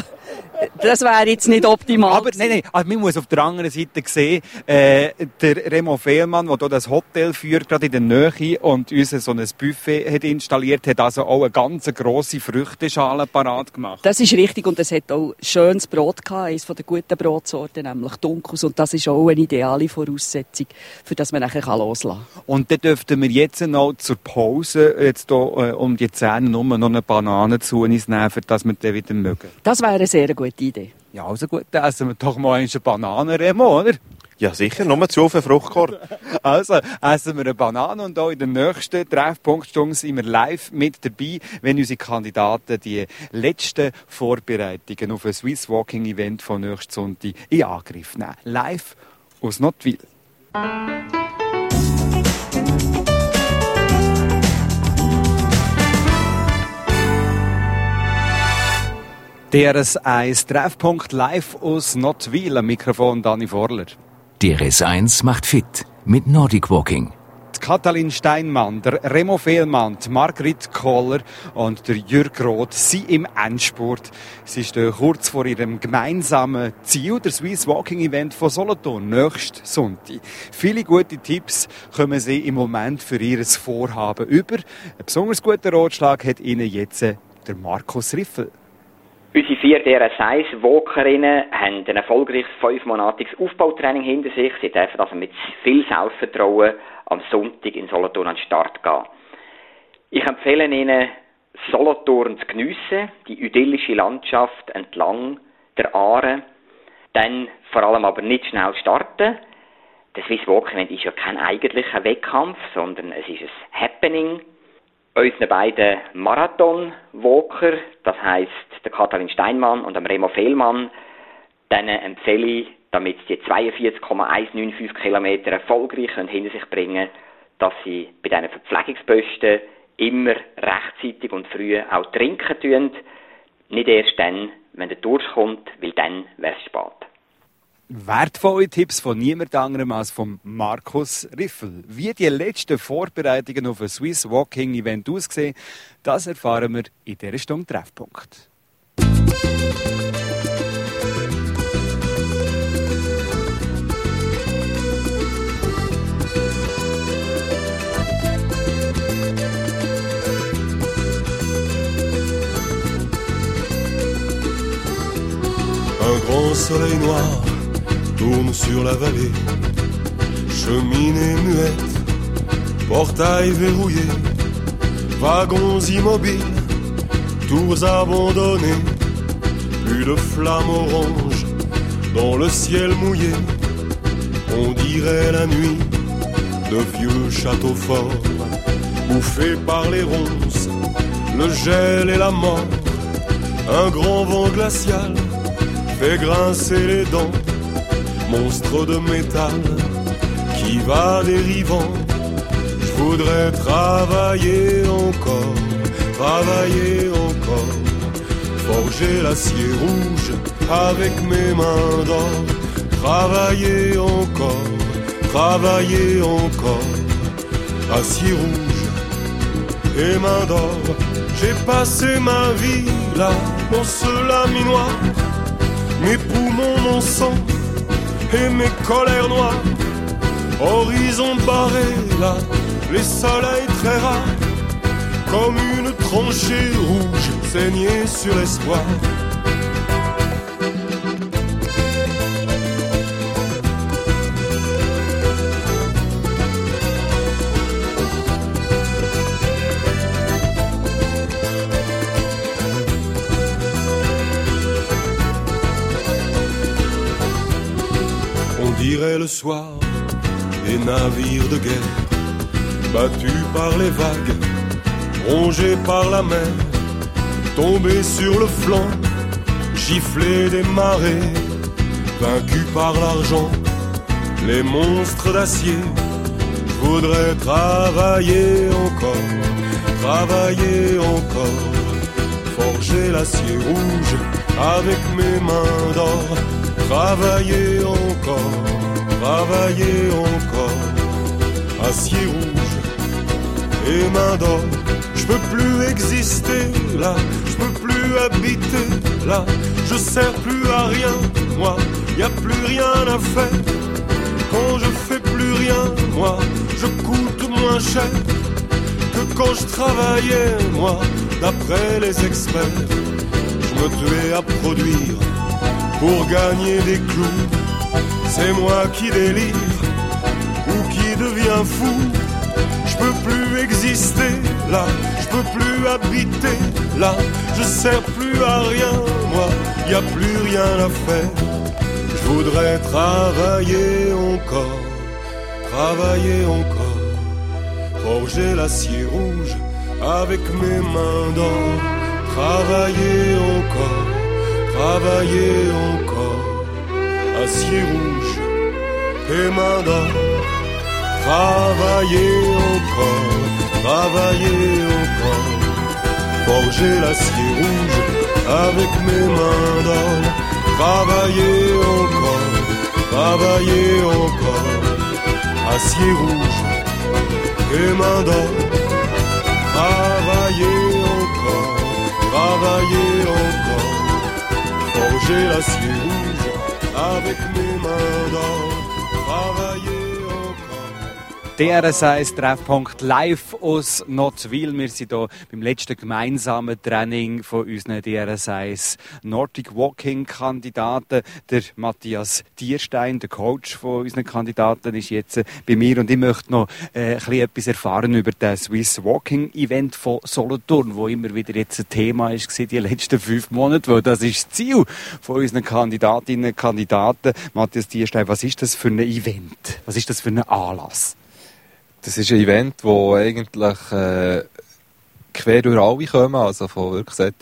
das wäre jetzt nicht optimal. Aber nein, nein, also man muss auf der anderen Seite sehen, äh, der Remo Fehlmann, der hier das Hotel führt, gerade in der Nähe, und uns so ein Buffet hat installiert, hat also auch eine ganz grosse Früchteschale parat gemacht. Das ist richtig, und es hat auch schönes Brot gehabt, eines der guten Brotsorten, nämlich Dunkus, und das ist auch eine ideale Voraussetzung, für das man nachher loslassen kann. Und dann dürften wir jetzt noch zur Pause jetzt hier, äh, um die Zähne herum noch eine Banane zu uns nehmen, für dass wir dann wieder mögen. Das wäre eine sehr gute Idee. Ja, also gut, dann essen wir doch mal eine Banane, Remo, oder? Ja, sicher, nur zu auf den Fruchtkorb. Also, essen wir eine Banane, und auch in der nächsten Treffpunktstunde sind wir live mit dabei, wenn unsere Kandidaten die letzten Vorbereitungen auf ein Swiss Walking Event von nächsten Sonntag in Angriff nehmen. Live aus Nottwil. D R S eins Treffpunkt live aus Nottwil, am Mikrofon Dani Vorler. D R S eins macht fit mit Nordic Walking. Die Katalin Steinmann, der Remo Fehlmann, die Margrit Kohler und der Jürg Roth sind im Endspurt. Sie stehen kurz vor ihrem gemeinsamen Ziel, der Swiss Walking Event von Solothurn, nächsten Sonntag. Viele gute Tipps kommen sie im Moment für ihr Vorhaben über. Einen besonders guten Ratschlag hat ihnen jetzt der Markus Riffel. Unsere vier D R S eins Walkerinnen haben ein erfolgreiches fünfmonatiges Aufbautraining hinter sich. Sie dürfen also mit viel Selbstvertrauen am Sonntag in Solothurn an den Start gehen. Ich empfehle Ihnen, Solothurn zu geniessen, die idyllische Landschaft entlang der Aare. Dann vor allem aber nicht schnell starten. Das Swiss Walking Event ist ja kein eigentlicher Wettkampf, sondern es ist ein Happening. Unseren beiden Marathon-Walker, das heisst der Katalin Steinmann und dem Remo Fehlmann, denen empfehle ich, damit sie die zweiundvierzig Komma hundertfünfundneunzig Kilometer erfolgreich hinter sich bringen, dass sie bei diesen Verpflegungsposten immer rechtzeitig und früh auch trinken tun. Nicht erst dann, wenn der Durst kommt, weil dann wäre es spät. Wertvolle Tipps von niemand anderem als von Markus Riffel. Wie die letzten Vorbereitungen auf ein Swiss Walking Event aussehen, das erfahren wir in dieser Stunde Treffpunkt. Un grand soleil noir tourne sur la vallée, cheminée muette, portail verrouillé, wagons immobiles, tours abandonnées, plus de flammes oranges dans le ciel mouillé. On dirait la nuit de vieux châteaux forts, bouffés par les ronces, le gel et la mort. Un grand vent glacial fait grincer les dents, monstre de métal qui va dérivant. Je voudrais travailler encore, travailler encore, forger l'acier rouge avec mes mains d'or. Travailler encore, travailler encore, acier rouge et main d'or. J'ai passé ma vie là, dans ce laminoir. Mes poumons, mon sang et mes colères noires. Horizon barré là, les soleils très rares. Comme une tranchée rouge saignée sur l'espoir. On dirait le soir des navires de guerre, battus par les vagues, rongés par la mer, tombés sur le flanc, giflés des marées, vaincus par l'argent, les monstres d'acier. Je voudrais travailler encore, travailler encore, forger l'acier rouge avec mes mains d'or, travailler encore, travailler encore, acier rouge et mains d'or. Je peux plus exister là, je peux plus habiter là, je sers plus à rien, moi, y a plus rien à faire. Quand je fais plus rien, moi, je coûte moins cher que quand je travaillais, moi, d'après les experts. Je me tuais à produire pour gagner des clous. C'est moi qui délire ou qui devient fou. Je peux plus exister là, je peux plus habiter là, je sers plus à rien, moi, y a plus rien à faire. Je voudrais travailler encore, travailler encore, forger l'acier rouge avec mes mains d'or, travailler encore, travailler encore, acier rouge et mains d'or. Travailler encore, travailler encore, forger l'acier rouge avec mes mains d'or. Travailler encore, travailler encore, acier rouge et mains d'or. Travailler encore, travailler encore, forger l'acier rouge avec mes mains d'or. Travailler. D R S eins Treffpunkt live aus Notzwil. Wir sind hier beim letzten gemeinsamen Training von unseren D R S eins Nordic Walking Kandidaten. Der Matthias Tierstein, der Coach von unseren Kandidaten, ist jetzt bei mir und ich möchte noch äh, ein bisschen etwas erfahren über das Swiss Walking Event von Solothurn, wo immer wieder jetzt ein Thema ist die letzten fünf Monate, weil das ist das Ziel von unseren Kandidatinnen und Kandidaten. Matthias Tierstein, was ist das für ein Event? Was ist das für ein Anlass? Das ist ein Event, wo eigentlich äh, quer durch alle kommen, also von wirklich solchen,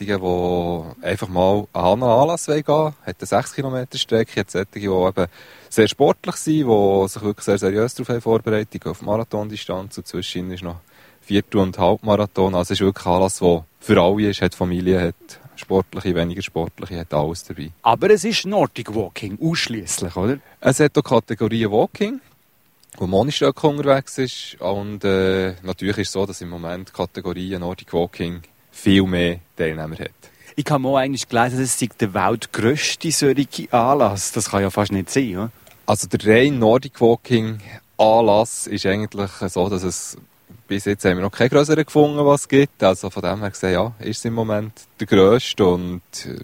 die einfach mal an einen Anlass gehen wollen. Hat eine sechs Kilometer Strecke, hat solche, die eben sehr sportlich sind, die sich wirklich sehr seriös darauf vorbereiten, auf Marathondistanz und zwischen ist noch Viertel- und Halbmarathon. Also es ist wirklich ein Anlass, der für alle ist, hat Familie, hat sportliche, weniger sportliche, hat alles dabei. Aber es ist Nordic Walking, ausschliesslich, oder? Es hat auch Kategorien Walking, wo Monistöcke unterwegs ist. Und äh, natürlich ist es so, dass im Moment die Kategorie Nordic Walking viel mehr Teilnehmer hat. Ich habe mal einmal gelesen, das sei der weltgrösste solche Anlass. Das kann ja fast nicht sein, oder? Also der rein Nordic Walking Anlass ist eigentlich so, dass es bis jetzt haben wir noch keinen grösseren gefunden, was es gibt. Also von dem her gesehen, ja, ist es im Moment der grösste und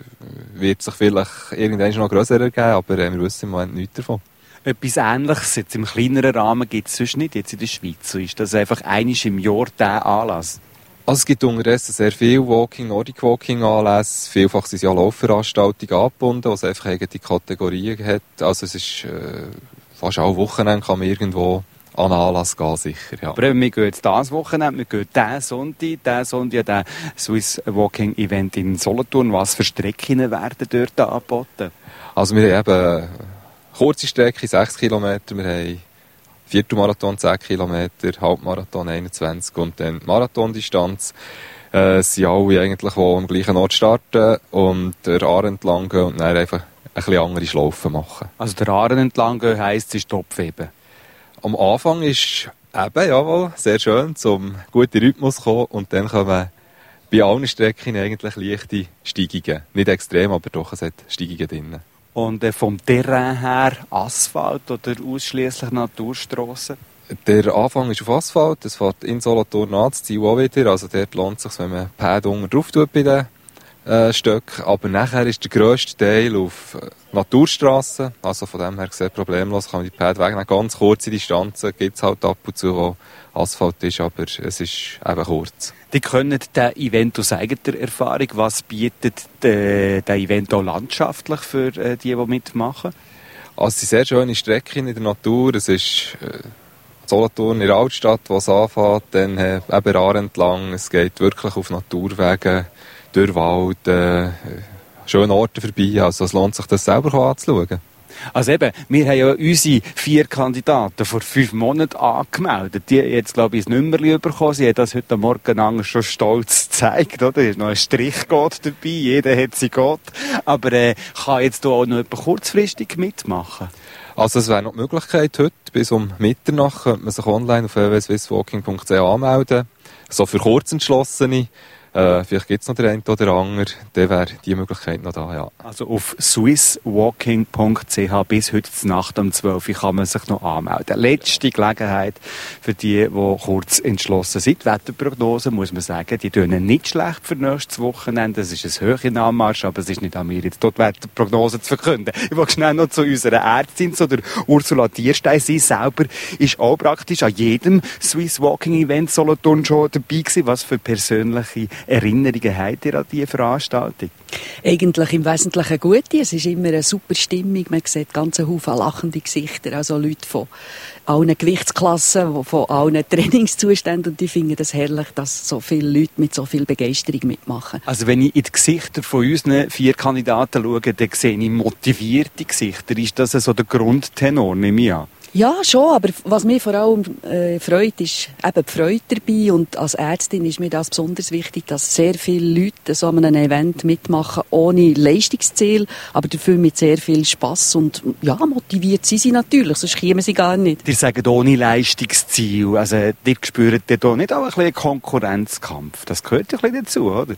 wird sich vielleicht irgendwann noch grösser ergeben, aber äh, wir wissen im Moment nichts davon. Etwas Ähnliches jetzt im kleineren Rahmen gibt es sonst nicht jetzt in der Schweiz. So ist das einfach einmal im Jahr dieser Anlass? Also es gibt unterdessen sehr viele Walking, Nordic Walking Anlässe. Vielfach sind ja Laufveranstaltungen angebunden, was einfach eigene Kategorien hat. Also es ist äh, fast alle Wochenende kann man irgendwo an einen Anlass gehen, sicher. Ja. Aber eben, wir gehen jetzt dieses Wochenende, wir gehen diesen Sonntag, diesen Sonntag, den Swiss Walking Event in Solothurn. Was für Strecken werden dort angeboten? Also wir haben eben kurze Strecke, sechs Kilometer, wir haben Viertelmarathon zehn Kilometer, Halbmarathon einundzwanzig und dann Marathondistanz. Äh, es sind alle eigentlich, die am gleichen Ort starten und der Aare entlang gehen und dann einfach ein bisschen andere Schlaufen machen. Also der Aare entlang gehen heisst, es ist Topfheben? Am Anfang ist Eben, jawohl, sehr schön, zum guten Rhythmus zu kommen und dann kommen bei allen Strecken eigentlich leichte Steigungen. Nicht extrem, aber doch, es hat Steigungen drin. Und äh, vom Terrain her Asphalt oder ausschliesslich Naturstrassen? Der Anfang ist auf Asphalt, es fährt in Solothurn an, das Ziel auch wieder. Also dort lohnt es sich, wenn man Pad unten drauf tut bei den äh, Stöcken. Aber nachher ist der grösste Teil auf äh, Naturstrassen. Also von dem her sehr problemlos kann man die Pad wegnehmen. Ganz kurze Distanzen gibt es halt ab und zu, wo Asphalt ist, aber es ist eben kurz. Die können den Event aus eigener Erfahrung. Was bietet der, der Event auch landschaftlich für äh, die, die mitmachen? Also es sind sehr schöne Strecken in der Natur. Es ist äh, Solothurn in der Altstadt, wo es anfängt, dann äh, eben Aare entlang. Es geht wirklich auf Naturwegen, durch Wald, äh, schöne Orte vorbei. Also es lohnt sich, das selber anzuschauen. Also eben, wir haben ja unsere vier Kandidaten vor fünf Monaten angemeldet. Die haben jetzt, glaube ich, ein Nummerchen bekommen. Sie haben das heute Morgen schon stolz gezeigt, oder? Da ist noch ein Strichcode dabei, jeder hat sie Gott. Aber äh, kann jetzt da auch noch jemand kurzfristig mitmachen? Also es wäre noch die Möglichkeit, heute bis um Mitternacht könnte man sich online auf w w w punkt swisswalking punkt c h anmelden. So für Kurzentschlossene. Äh, vielleicht gibt es noch den einen oder anderen, dann wäre die Möglichkeit noch da, ja. Also auf swisswalking punkt c h bis heute Nacht um zwölf Uhr kann man sich noch anmelden. Letzte Gelegenheit für die, die kurz entschlossen sind. Die Wetterprognose, muss man sagen, die tun nicht schlecht für nächstes Wochenende. Es ist ein höherer Anmarsch, aber es ist nicht an mir, jetzt dort die Wetterprognose zu verkünden. Ich will schnell noch zu unserer Ärztin, zu der Ursula Dierstein. Sie selber ist auch praktisch an jedem Swiss Walking Event Solothurn schon dabei gewesen. Was für persönliche Erinnerungen habt ihr an diese Veranstaltung? Eigentlich im Wesentlichen gute. Es ist immer eine super Stimmung. Man sieht ganz Haufen lachende Gesichter. Also Leute von allen Gewichtsklassen, von allen Trainingszuständen. Und ich finde das herrlich, dass so viele Leute mit so viel Begeisterung mitmachen. Also wenn ich in die Gesichter von unseren vier Kandidaten schaue, dann sehe ich motivierte Gesichter. Ist das so der Grundtenor, nehme ich an? Ja, schon, aber was mich vor allem äh, freut, ist eben die Freude dabei. Und als Ärztin ist mir das besonders wichtig, dass sehr viele Leute so an einem Event mitmachen, ohne Leistungsziel, aber dafür mit sehr viel Spass. Und ja, motiviert sind sie natürlich, sonst kämen sie gar nicht. Die sagen ohne Leistungsziel. Also, ihr spürt ja hier nicht auch ein bisschen Konkurrenzkampf. Das gehört ein bisschen dazu, oder?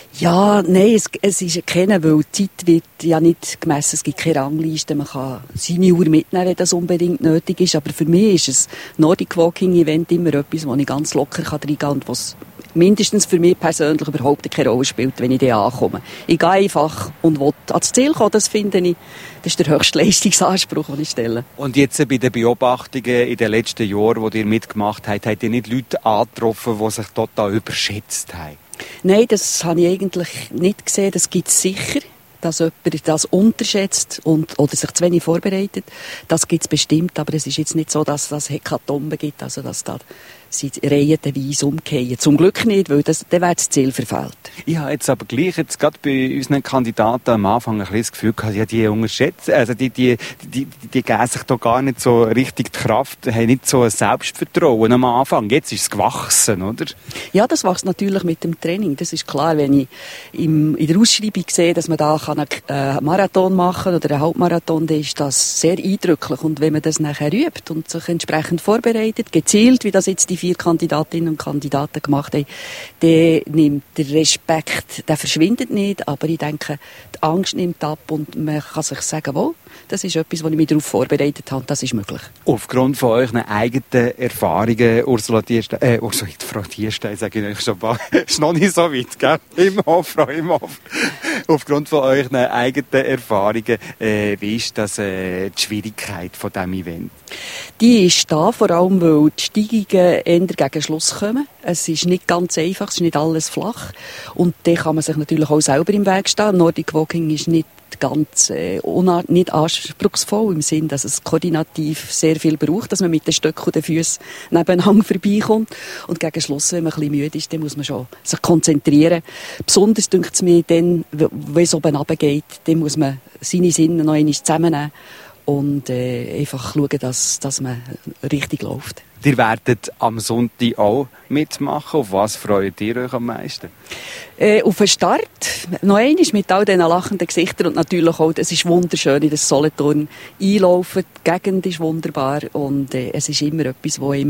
Ja, nein, es, es ist erkennen, weil die Zeit wird ja nicht gemessen. Es gibt keine Rangliste. Man kann seine Uhr mitnehmen, wenn das unbedingt nötig ist. Aber für mich ist ein Nordic Walking Event immer etwas, wo ich ganz locker reingehen kann und was mindestens für mich persönlich überhaupt keine Rolle spielt, wenn ich da ankomme. Ich gehe einfach und will ans Ziel kommen. Das finde ich, das ist der höchste Leistungsanspruch, den ich stelle. Und jetzt bei den Beobachtungen in den letzten Jahren, die ihr mitgemacht habt, habt ihr nicht Leute angetroffen, die sich total überschätzt haben? Nein, das habe ich eigentlich nicht gesehen. Das gibt es sicher, dass jemand das unterschätzt und, oder sich zu wenig vorbereitet. Das gibt es bestimmt, aber es ist jetzt nicht so, dass es Hekatomben gibt, also dass da sie reihenweise umgehen. Zum Glück nicht, weil das, dann wäre das Ziel verfehlt. Ich habe jetzt aber gleich jetzt gerade bei unseren Kandidaten am Anfang ein bisschen das Gefühl gehabt, ja, die unterschätzen, also die, die, die, die, die geben sich da gar nicht so richtig die Kraft, haben nicht so ein Selbstvertrauen am Anfang. Jetzt ist es gewachsen, oder? Ja, das wächst natürlich mit dem Training. Das ist klar, wenn ich im, in der Ausschreibung sehe, dass man da kann einen Marathon machen kann oder einen Halbmarathon, dann ist das sehr eindrücklich. Und wenn man das nachher übt und sich entsprechend vorbereitet, gezielt, wie das jetzt die vier Kandidatinnen und Kandidaten gemacht haben, dann nimmt der Respekt, der verschwindet nicht, aber ich denke, die Angst nimmt ab und man kann sich sagen, wo, das ist etwas, wo ich mich darauf vorbereitet habe, das ist möglich. Aufgrund von euren eigenen Erfahrungen, Ursula Dierstein, äh, Ursula, Frau Dierstein, sage ich euch schon mal, ist noch nicht so weit, gell? Im Hof, Frau im Hof. Aufgrund von euren eigenen Erfahrungen, äh, wie ist das äh, die Schwierigkeit von diesem Event? Die ist da, vor allem, weil die Steigungen eher gegen Schluss kommen. Es ist nicht ganz einfach, es ist nicht alles flach. Und dann kann man sich natürlich auch selber im Weg stehen. Nordic Walking ist nicht ganz äh, nicht anspruchsvoll im Sinn, dass es koordinativ sehr viel braucht, dass man mit den Stöcken und den Füßen nebeneinander vorbeikommt. Und gegen Schluss, wenn man ein bisschen müde ist, dann muss man schon sich konzentrieren. Besonders dünkt es mir dann, wenn es oben runtergeht, dann muss man seine Sinne noch einmal zusammennehmen und äh, einfach schauen, dass, dass man richtig läuft. Ihr werdet am Sonntag auch mitmachen. Auf was freut ihr euch am meisten? Äh, auf den Start. Noch einmal mit all diesen lachenden Gesichtern und natürlich auch, es ist wunderschön, in das Solothurn einlaufen. Die Gegend ist wunderbar und äh, es ist immer etwas, wo ihm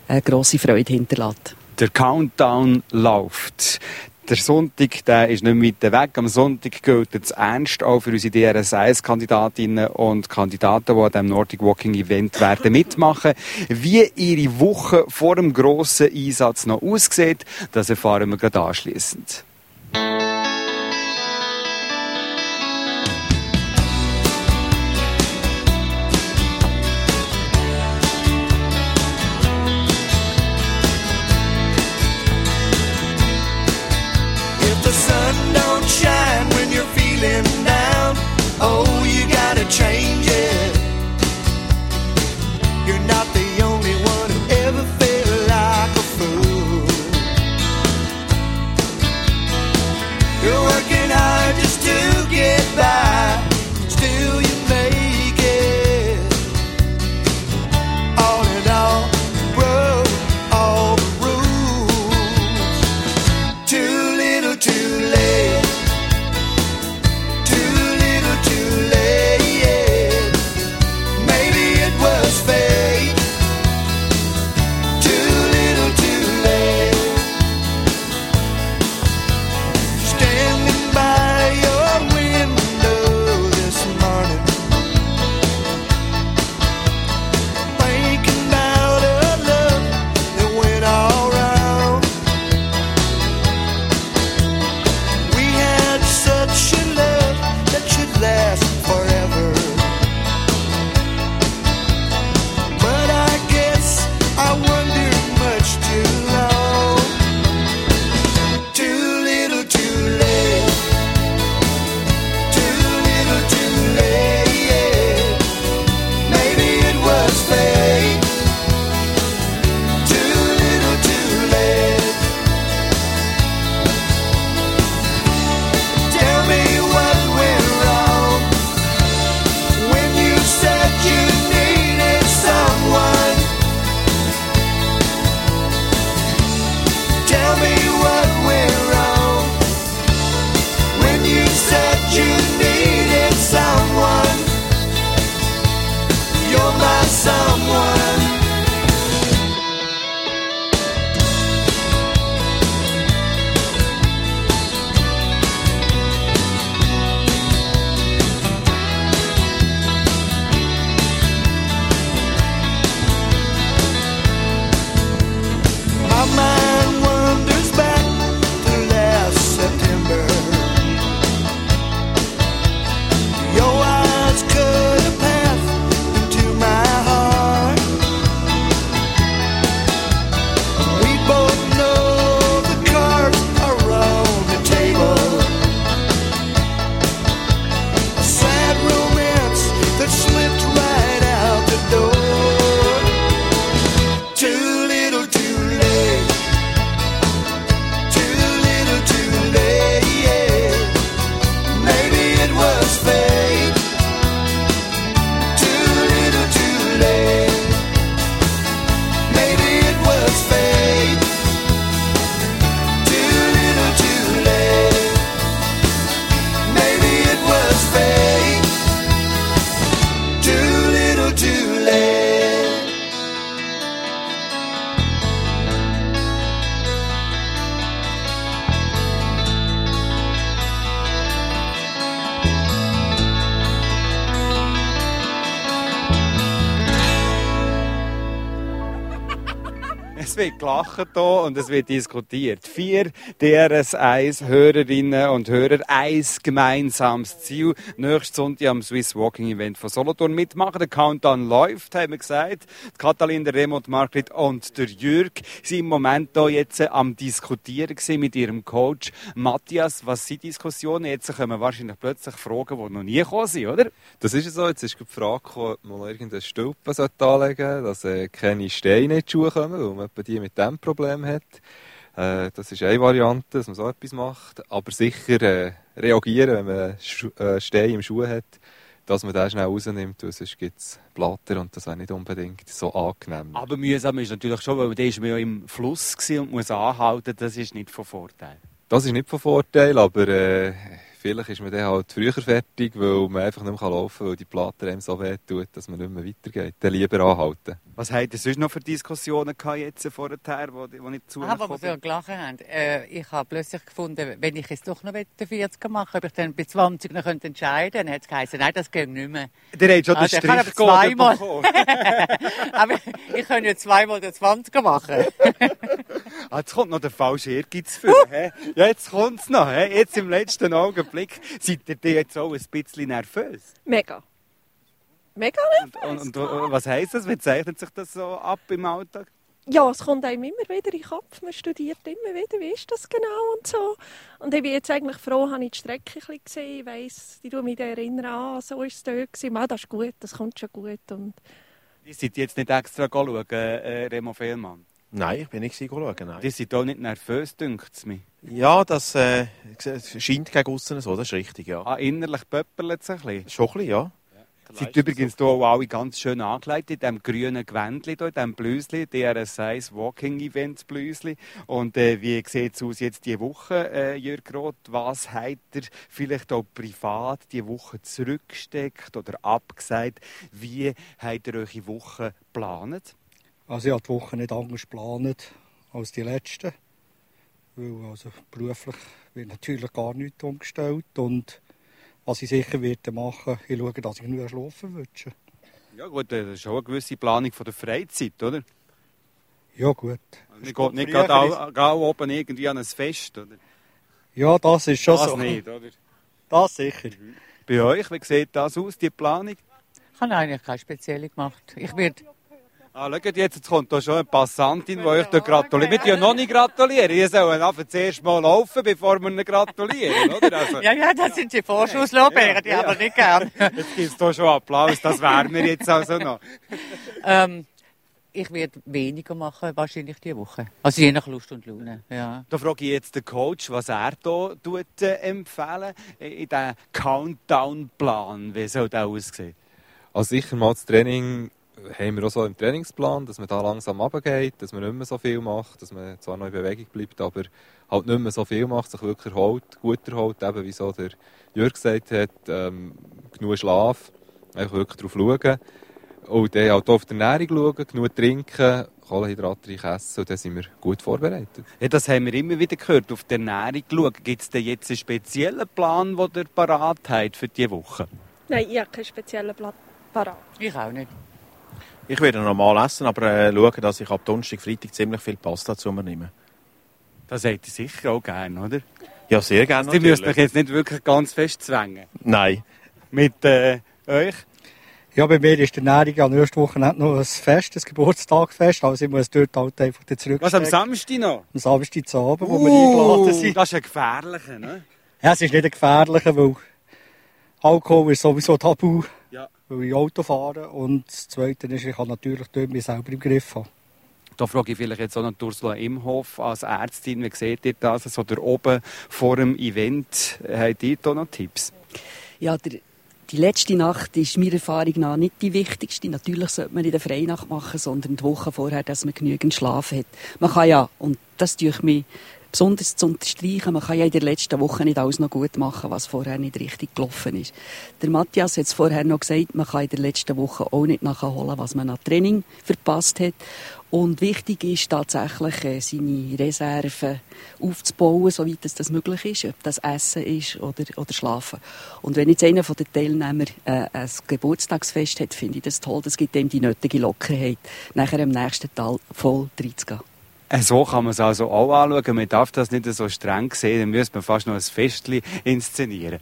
eine grosse Freude hinterlässt. Der Countdown läuft. Der Sonntag, der ist nicht weit weg. Am Sonntag gilt es ernst auch für unsere D R S eins Kandidatinnen und Kandidaten, die an diesem Nordic Walking Event werden mitmachen. Wie ihre Woche vor dem grossen Einsatz noch aussieht, das erfahren wir gerade anschliessend. Change it. You're not the only one who ever felt like a fool. You're working hard just to get by, still you make it. All in all, broke all the rules. Too little, too late. Too little, too late. Es wird gelacht hier und es wird diskutiert. Vier D R S eins Hörerinnen und Hörer, ein gemeinsames Ziel. Nächsten Sonntag am Swiss Walking Event von Solothurn mitmachen. Der Countdown läuft, haben wir gesagt. Die Katalin, der Remo, die Margrit und der Jürg sind im Moment hier jetzt am Diskutieren mit ihrem Coach Matthias. Was sind Diskussionen? Jetzt kommen wahrscheinlich plötzlich Fragen, die noch nie gekommen sind, oder? Das ist so. Jetzt ist die Frage gekommen, ob man noch irgendeinen Stülpen anlegen sollte, dass äh, keine Steine in die Schuhe kommen, weil man die mit diesem Problem hat. Äh, das ist eine Variante, dass man so etwas macht. Aber sicher äh, reagieren, wenn man Schu- äh, Steine im Schuh hat, dass man den schnell rausnimmt, weil sonst gibt es Blatter und das wäre nicht unbedingt so angenehm. Aber mühsam ist natürlich schon, weil da ist man ja im Fluss und muss anhalten, das ist nicht von Vorteil. Das ist nicht von Vorteil, aber äh, vielleicht ist man dann halt früher fertig, weil man einfach nicht mehr laufen kann, weil die Platte einem so weh tut, dass man nicht mehr weitergeht. Dann lieber anhalten. Was habt ihr sonst noch für Diskussionen gehabt jetzt vorher, wo, wo nicht zugekommen Ah, wo wir so gelacht haben. Äh, ich habe plötzlich gefunden, wenn ich jetzt doch noch vierzig machen ob ich dann bei zwanzig noch entscheiden könnte, dann hat es geheißen, nein, das geht nicht mehr. Der hat schon also, den Strich zweimal. Aber ich kann ja zweimal den zwanziger machen. Ah, jetzt kommt noch der falsche Ehrgeiz für. Uh. Ja, jetzt kommt es noch. He? Jetzt im letzten Augenblick. Seid ihr jetzt auch ein bisschen nervös? Mega. Mega nervös. Und, und, und was heisst das? Wie zeichnet sich das so ab im Alltag? Ja, es kommt einem immer wieder in den Kopf. Man studiert immer wieder, wie ist das genau und so. Und ich bin jetzt eigentlich froh, habe ich die Strecke ein bisschen gesehen. Ich weiss, ich erinnere mich erinnern, ah, so war es dort. Ah, das ist gut, das kommt schon gut. Und ihr seid jetzt nicht extra schauen, äh, Remo Fehlmann? Nein, ich bin nicht schauen. Nein. Die sind auch nicht nervös, dünkt es mir. Ja, das äh, scheint gegen aussen so, das ist richtig, ja. Ah, innerlich pöppelt es ein bisschen? Schon ein bisschen, ja. Sie sind übrigens hier auch alle ganz schön angelegt in diesem grünen Gewändchen, in diesem Blüsli, D R S eins Walking Event Blüsli. Und äh, wie sieht es aus jetzt diese Woche, äh, Jürg Roth? Was habt ihr vielleicht auch privat diese Woche zurückgesteckt oder abgesagt? Wie habt ihr eure Woche geplant? Also ich habe die Woche nicht anders geplant als die letzten. Weil also beruflich wird natürlich gar nichts umgestellt. Und was ich sicher werde machen, ich schaue, dass ich nur schlafen wünsche. Ja gut, das ist auch eine gewisse Planung von der Freizeit, oder? Ja gut. Man geht nicht gerade auch, auch oben irgendwie an ein Fest, oder? Ja, das ist schon das so. Das nicht, oder? Das sicher. Mhm. Bei euch, wie sieht das aus, die Planung? Ich habe eigentlich keine spezielle gemacht. Ich werde... Ah, schaut jetzt, jetzt kommt da schon eine Passantin, die euch gratuliert. Wir dürfen noch nicht gratulieren. Ihr sollt einfach zuerst mal laufen, bevor wir ihnen gratulieren, oder? Also, ja, ja, das sind die Vorschusslorbeeren, ja, die ja. haben wir nicht gern. Jetzt gibt es hier schon Applaus, das wären wir jetzt also noch. ähm, ich werde weniger machen, wahrscheinlich diese Woche. Also je nach Lust und Laune, ja. Da frage ich jetzt den Coach, was er hier tut, äh, empfehlen in diesem Countdown-Plan. Wie soll der aussehen? Also sicher mal das Training haben wir auch so im Trainingsplan, dass man da langsam runtergeht, dass man nicht mehr so viel macht, dass man zwar noch in Bewegung bleibt, aber halt nicht mehr so viel macht, sich wirklich erholt, gut erholt, eben wie so der Jürg gesagt hat, ähm, genug Schlaf, einfach wirklich darauf schauen und dann halt auch auf die Ernährung schauen, genug trinken, kohlenhydratreich essen und dann sind wir gut vorbereitet. Ja, das haben wir immer wieder gehört, auf die Ernährung schauen. Gibt es denn jetzt einen speziellen Plan, den ihr parat habt für diese Woche? Nein, ich habe keinen speziellen Plan parat. Ich auch nicht. Ich werde normal essen, aber äh, schauen, dass ich ab Donnerstag, Freitag ziemlich viel Pasta zu mir nehme. Das hätte ich sicher auch gerne, oder? Ja, sehr gerne. Sie müssen mich jetzt nicht wirklich ganz fest zwängen. Nein. Mit äh, euch? Ja, bei mir ist die Ernährung ja nächste Woche nicht noch ein Fest, ein Geburtstagfest. Also ich muss dort halt einfach zurückstecken. Was, am Samstag noch? Am Samstag zu Abend, wo uh, wir eingeladen sind. Das ist ein gefährlicher, ne? Ja, es ist nicht ein gefährlicher, weil Alkohol ist sowieso tabu. Ja. Weil ich Auto fahre und das Zweite ist, ich kann natürlich dort mich selber im Griff haben. Da frage ich vielleicht jetzt auch noch Ursula Imhoff als Ärztin, wie seht ihr das? So da oben vor dem Event, habt ihr da noch Tipps? Ja, der, die letzte Nacht ist meiner Erfahrung nach nicht die wichtigste. Natürlich sollte man nicht eine Freinacht machen, sondern die Woche vorher, dass man genügend Schlaf hat. Man kann ja, und das tue ich mir besonders zu unterstreichen, man kann ja in der letzten Woche nicht alles noch gut machen, was vorher nicht richtig gelaufen ist. Der Matthias hat es vorher noch gesagt, man kann in der letzten Woche auch nicht nachholen, was man an Training verpasst hat. Und wichtig ist tatsächlich, äh, seine Reserven aufzubauen, soweit es das möglich ist, ob das Essen ist oder, oder Schlafen. Und wenn jetzt einer von den Teilnehmern äh, ein Geburtstagsfest hat, finde ich das toll, das gibt ihm die nötige Lockerheit, nachher am nächsten Tag voll reinzugehen. So kann man es also auch anschauen. Man darf das nicht so streng sehen. Dann müsste man fast noch ein Festchen inszenieren.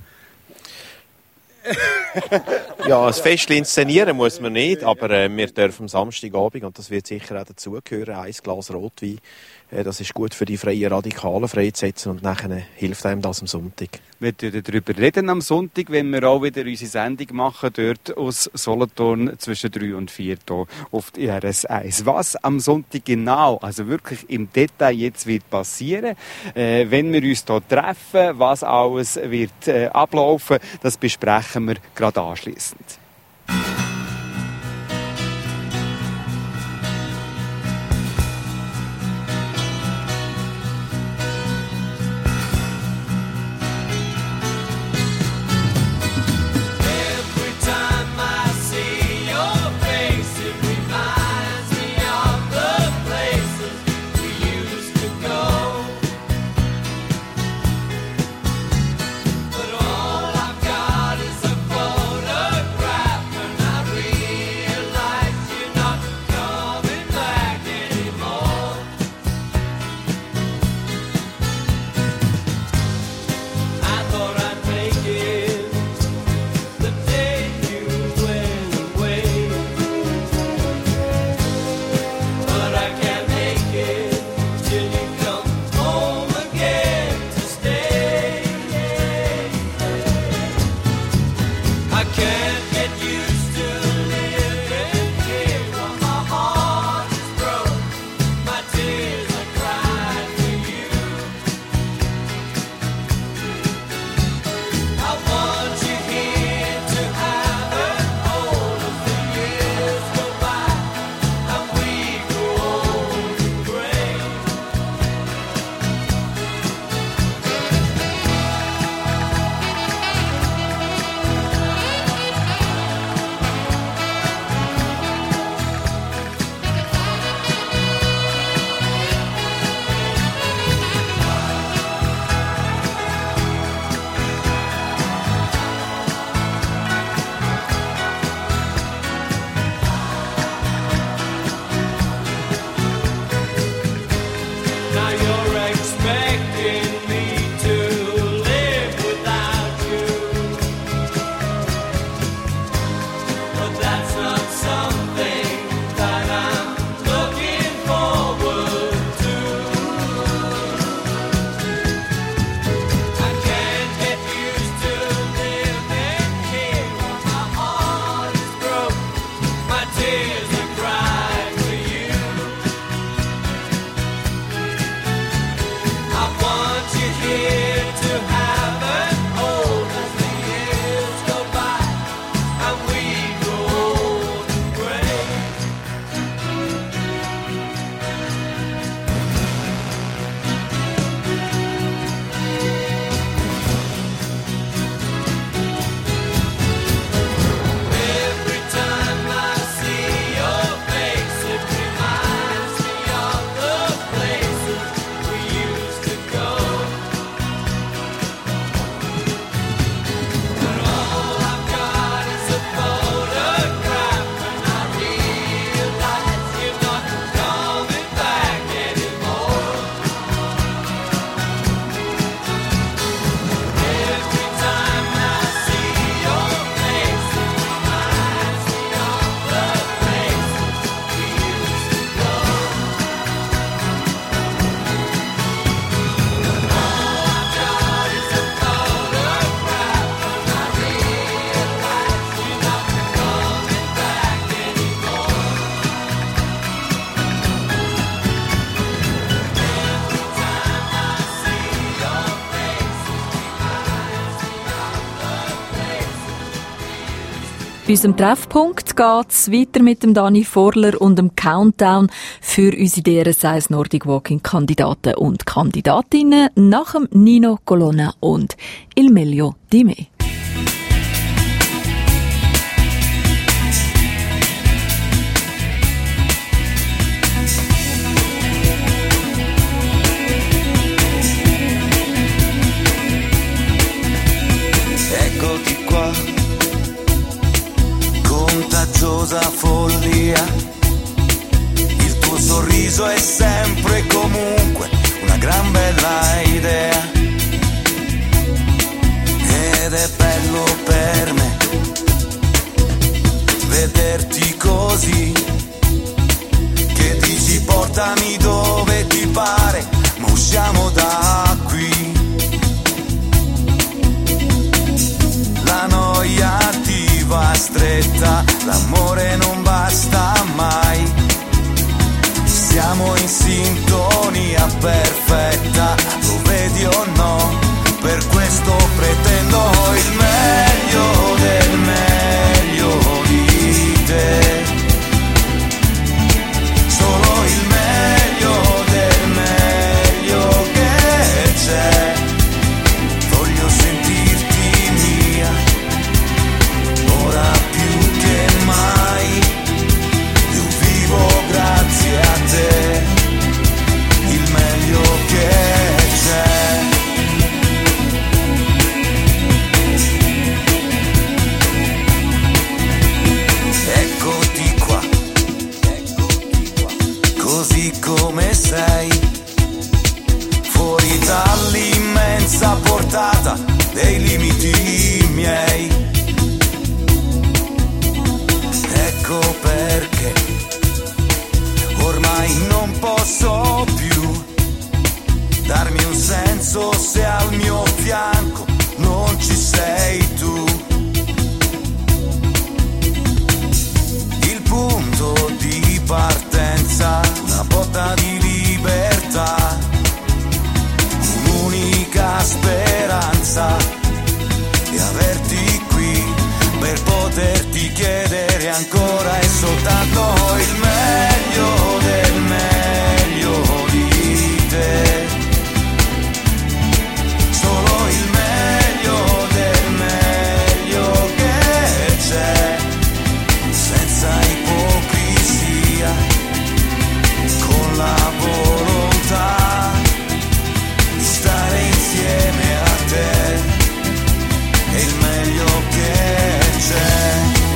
Ja, ein Festchen inszenieren muss man nicht, aber äh, wir dürfen am Samstagabend, und das wird sicher auch dazugehören, ein Glas Rotwein. Äh, das ist gut für die freien Radikalen freizusetzen und nachher hilft einem das am Sonntag. Wir werden darüber reden am Sonntag, wenn wir auch wieder unsere Sendung machen, dort aus Solothurn zwischen drei und vier hier auf die R S eins. Was am Sonntag genau, also wirklich im Detail jetzt wird passieren, äh, wenn wir uns hier treffen, was alles wird äh, ablaufen, das besprechen wir gerade anschliessend. Bei unserem Treffpunkt geht es weiter mit dem Dani Vorler und dem Countdown für unsere D R S eins Nordic Walking Kandidaten und Kandidatinnen nach dem Nino Colonna und Il Meglio di Me. Eccoti qua, contagiosa follia, il tuo sorriso è sempre e comunque una gran bella idea, ed è bello per me vederti così, che dici portami dove ti pare, ma usciamo da qui. La noia ti va stretta, l'amore non basta mai. Siamo in sintonia perfetta, lo vedi o no? Per questo pretendo il meglio del meglio di te. Solo il meglio del meglio che c'è. Voglio sentirti mia, ora più che mai. Io vivo grazie a te, il meglio che c'è. Eccoti qua, così come sei, fuori dall'immensa portata dei limiti miei. Ecco perché ormai non posso più darmi un senso se al mio fianco non ci sei tu. Il punto di partenza, una botta di libertà, un'unica speranza di averti qui per poterti chiedere ancora e soltanto il meglio del meglio di te. Solo il meglio del meglio che c'è, senza ipocrisia, con la volontà di stare insieme a te, è il meglio che c'è.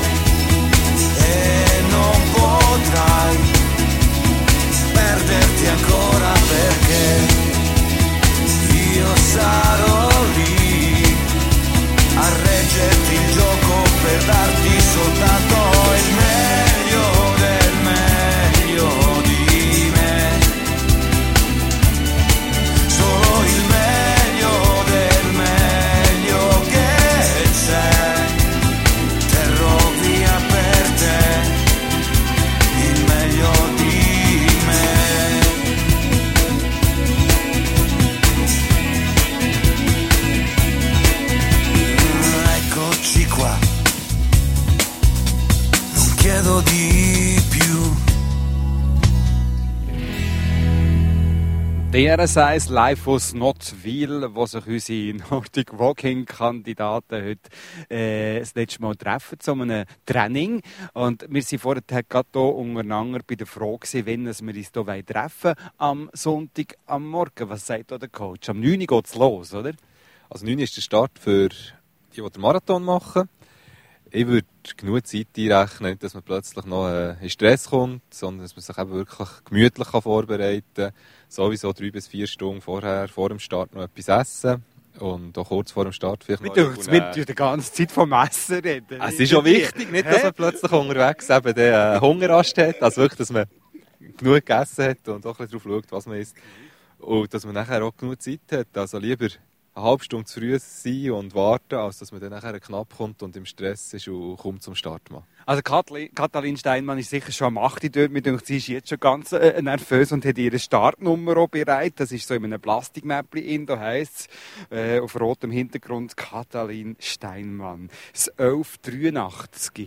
E non potrai perderti ancora perché io sarò lì a reggerti il gioco per darti soltanto il meglio del meglio di me. Solo il meglio del meglio che c'è, terrò via per te il meglio di me. Eccoci qua, non chiedo di più. D R S eins live aus Notwil, wo sich unsere Nordic Walking Kandidaten heute äh, das letzte Mal treffen zu einem Training. Und wir waren vorher gerade hier untereinander bei der Frage gewesen, wann wir uns hier treffen wollen. Am Sonntag am Morgen. Was sagt da der Coach? Am neun Uhr geht es los, oder? Also neun Uhr ist der Start für die, die den Marathon machen. Ich würde genug Zeit einrechnen, nicht, dass man plötzlich noch äh, in Stress kommt, sondern dass man sich eben wirklich gemütlich kann vorbereiten kann. Sowieso drei bis vier Stunden vorher, vor dem Start noch etwas essen. Und auch kurz vor dem Start vielleicht noch... Wir dürfen die ganze Zeit vom Essen reden. Es ist auch wichtig, nicht, dass man plötzlich unterwegs eben den äh, Hungerast hat. Also wirklich, dass man genug gegessen hat und auch ein bisschen darauf schaut, was man isst. Und dass man nachher auch genug Zeit hat. Also lieber eine halbe Stunde zu früh sein und warten, als dass man dann nachher knapp kommt und im Stress ist und kommt zum Start machen. Also Katalin Steinmann ist sicher schon am acht Uhr dort. Mir denkt, sie ist jetzt schon ganz äh, nervös und hat ihre Startnummer auch bereit. Das ist so in einem Plastikmäppchen, da heisst es äh, auf rotem Hintergrund Katalin Steinmann. Das elf dreiundachtzig.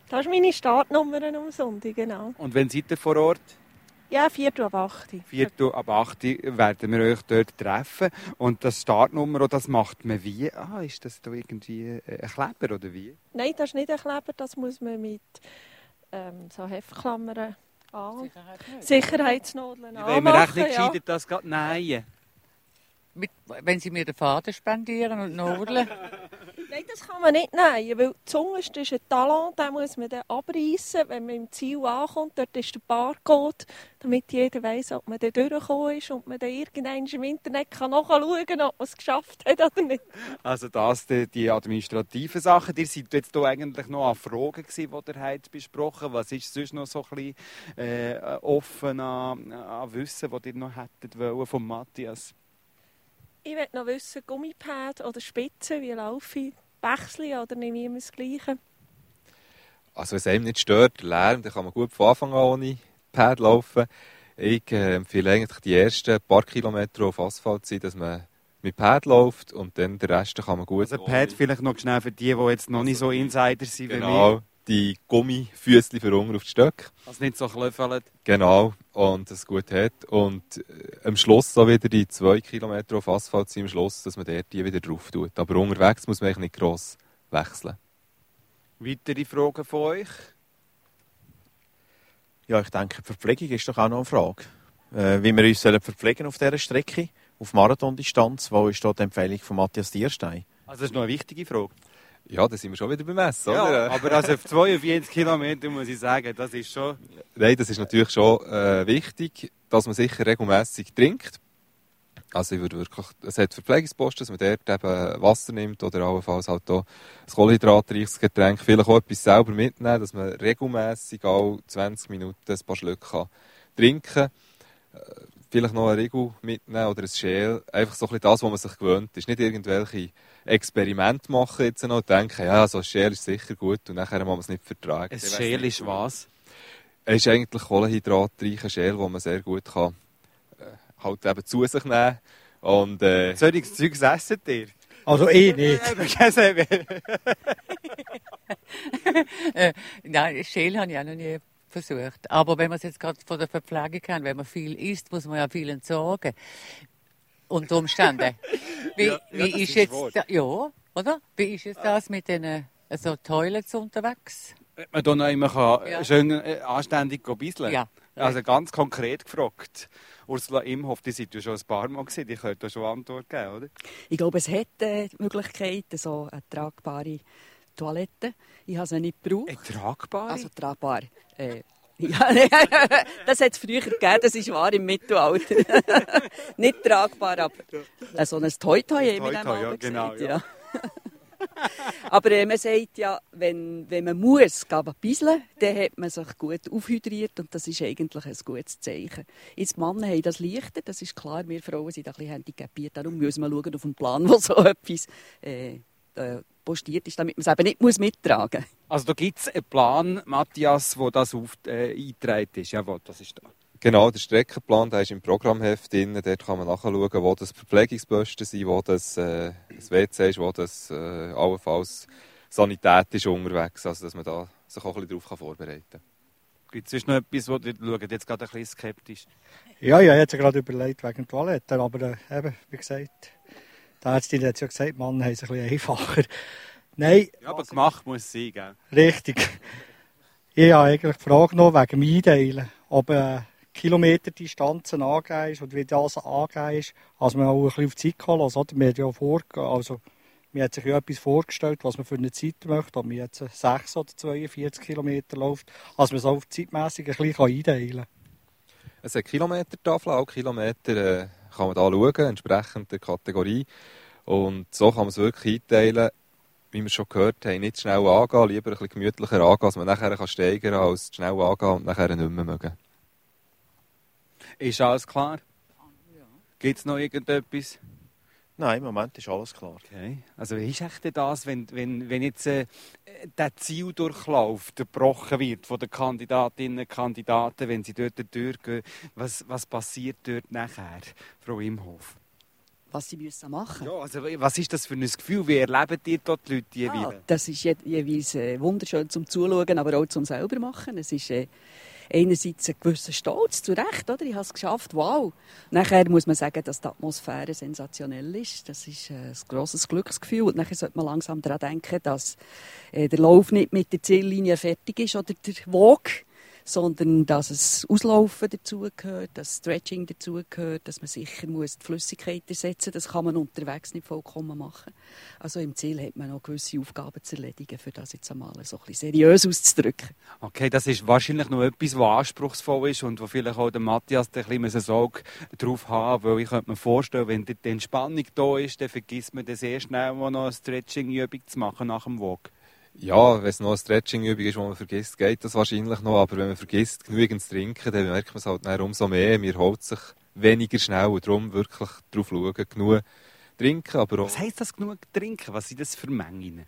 Das ist meine Startnummer am Sonntag, genau. Und wann seid ihr vor Ort? Ja, Viertel ab acht. Viertel ab acht werden wir euch dort treffen. Und das Startnummer, das macht man wie? Ah, ist das da irgendwie ein Kleber oder wie? Nein, das ist nicht ein Kleber, das muss man mit ähm, so Heftklammern an. Sicherheitsnadeln anmachen. Wenn wir echt nicht ja. gescheitert das gerade nähen. Mit, wenn Sie mir den Faden spendieren und Nadeln? Nein, das kann man nicht nähen, weil die Zunge ist ein Talon, den muss man dann abreißen, wenn man im Ziel ankommt. Dort ist der Barcode, damit jeder weiss, ob man da durchgekommen ist und man dann irgendwann im Internet kann nachschauen kann, ob man es geschafft hat oder nicht. Also das, die, die administrativen Sachen. Ihr seid jetzt hier eigentlich noch an Fragen gewesen, die ihr habt besprochen. Was ist sonst noch so ein bisschen äh, offen an, an Wissen, das ihr noch hättet wollen von Matthias? Ich möchte noch wissen, Gummipad oder Spitzen, wie laufe ich? Wechsle ich oder nehme ich immer das Gleiche? Also wenn es einem nicht stört, der Lärm, dann kann man gut von Anfang an ohne Pad laufen. Ich äh, empfehle eigentlich die ersten paar Kilometer auf Asphalt sein, dass man mit Pad läuft und dann den Rest kann man gut... Also Pad vielleicht noch schnell für die, die jetzt noch nicht so Insider sind genau, wie wir. Die Gummifüßchen für unten auf die Stöcke. Also nicht so klöffeln. Genau, und das gut hat. Und äh, am Schluss so wieder die zwei Kilometer auf Asphalt sind am Schluss, dass man dort die wieder drauf tut. Aber unterwegs muss man eigentlich nicht gross wechseln. Weitere Fragen von euch? Ja, ich denke, die Verpflegung ist doch auch noch eine Frage. Äh, wie wir uns verpflegen auf dieser Strecke, auf Marathondistanz, wo ist da die Empfehlung von Matthias Dierstein? Also das ist noch eine wichtige Frage. Ja, da sind wir schon wieder beim Essen, ja, oder? Aber also auf zweiundvierzig Kilometer muss ich sagen, das ist schon... Nein, das ist natürlich schon äh, wichtig, dass man sicher regelmässig trinkt. Also ich würde wirklich, es hat Verpflegungsposten, dass man dort eben Wasser nimmt oder allenfalls halt auch ein kohlenhydratreiches Getränk, vielleicht auch etwas selber mitnehmen, dass man regelmässig alle zwanzig Minuten ein paar Schlücke kann trinken kann. Vielleicht noch eine Riegel mitnehmen oder ein Schäl. Einfach so ein bisschen das, was man sich gewöhnt ist. Nicht irgendwelche Experimente machen jetzt noch und denken, ja, so ein Schäl ist sicher gut und nachher muss man es nicht vertragen. Ein Schäl ist was? Es ist eigentlich kohlenhydratreicher Schäl, den man sehr gut kann, äh, halt eben zu sich nehmen und äh, solches Zeugs essen ihr? Also ich nicht. äh, nein, Schäl habe ich auch noch nie versucht. Aber wenn man es jetzt gerade von der Verpflegung kann, wenn man viel isst, muss man ja viel entsorgen. Unter Umständen. Wie, ja, wie ja, ist ist jetzt wahr. da, ja, oder? Wie ist jetzt das mit den also Toilets unterwegs? Wenn man da noch immer kann, Ja. schön äh, anständig bisseln. Ja. Also ganz konkret gefragt. Ursula Imhoff, die seid ja schon ein paar Mal gesehen, die könnt da schon Antwort geben, oder? Ich glaube, es hat äh, die Möglichkeit, so eine tragbare Toilette. Ich habe sie nicht gebraucht. Eine tragbare? Also tragbar. Äh, ja, das hat es früher gegeben, das ist wahr im Mittelalter. Nicht tragbar, aber äh, so ein Toi-Toi haben wir dem Toi-Toi, ja, Abend genau, gesagt, ja. ja. Aber äh, man sagt ja, wenn, wenn man muss, gehen bisseln, dann hat man sich gut aufhydriert und das ist eigentlich ein gutes Zeichen. Jetzt Männer haben das leichter, das ist klar, wir Frauen sind ein bisschen handicapiert, darum müssen wir schauen auf den Plan, wo so etwas äh, äh, postiert ist, damit man es eben nicht muss mittragen muss. Also da gibt es einen Plan, Matthias, wo das auf, äh, eingetragen ist. Jawohl, das ist da. Genau, der Streckenplan, der ist im Programmheft drin. Dort kann man nachschauen, wo das Verpflegungsposten sind, wo das, äh, das W C ist, wo das äh, allenfalls Sanität ist unterwegs. Also, dass man da sich auch ein bisschen darauf vorbereiten kann. Gibt es sonst noch etwas, wo ihr schaut, jetzt gerade ein bisschen skeptisch? Ja, ja, ich hatte gerade überlegt wegen der Toilette, aber äh, eben, wie gesagt, die Ärztin hat ja gesagt, Mann, haben es ein bisschen einfacher. Nein. Ja, aber gemacht muss es sein, gell? Richtig. Ich habe eigentlich die Frage noch wegen dem Einteilen, ob äh, Kilometerdistanzen angegeben ist und wie das angegeben ist, also man auch ein bisschen auf die Zeit kann lassen. Oder? Man hat ja vorge- also, man hat sich ja etwas vorgestellt, was man für eine Zeit möchte, ob man jetzt sechs oder zweiundvierzig Kilometer läuft, also man es auch zeitmässig ein bisschen einteilen kann. Es hat Kilometertafeln, auch Kilometer äh, kann man da schauen, entsprechend der Kategorie. Und so kann man es wirklich einteilen, wie wir schon gehört haben, nicht schnell angehen, lieber ein bisschen gemütlicher angehen, dass man nachher kann steigern kann, als schnell angehen und nachher nicht mehr mögen. Ist alles klar? Ja. Gibt es noch irgendetwas? Nein, im Moment ist alles klar. Okay. Also wie ist echt das, wenn, wenn, wenn jetzt äh, der Zieldurchlauf gebrochen wird von den Kandidatinnen und Kandidaten, wenn sie dort durchgehen, was, was passiert dort nachher, Frau Imhoff? was sie müssen machen müssen. Ja, also was ist das für ein Gefühl? Wie erleben die dort die Leute jeweils? Ah, das ist je, jeweils äh, wunderschön zum Zuschauen, aber auch zum selber machen. Es ist äh, einerseits ein gewisser Stolz, zu Recht, oder? Ich habe es geschafft, wow. Nachher muss man sagen, dass die Atmosphäre sensationell ist. Das ist äh, ein grosses Glücksgefühl. Und nachher sollte man langsam daran denken, dass äh, der Lauf nicht mit der Ziellinie fertig ist oder der Walk, sondern dass es Auslaufen dazugehört, dass Stretching dazugehört, dass man sicher muss die Flüssigkeit ersetzen muss. Das kann man unterwegs nicht vollkommen machen. Also im Ziel hat man noch gewisse Aufgaben zu erledigen, für das jetzt einmal so ein bisschen seriös auszudrücken. Okay, das ist wahrscheinlich noch etwas, was anspruchsvoll ist und wo vielleicht auch der Matthias ein bisschen ein Auge drauf haben, weil ich könnte mir vorstellen, wenn die Entspannung da ist, dann vergisst man das sehr schnell, noch eine Stretching-Übung zu machen nach dem Walk. Ja, wenn es noch eine Stretching-Übung ist, die man vergisst, geht das wahrscheinlich noch. Aber wenn man vergisst, genügend zu trinken, dann merkt man es halt dann umso mehr. Mir holt sich weniger schnell und darum wirklich darauf schauen, genug trinken. Aber auch Was heisst das, genug trinken? Was sind das für Mengen?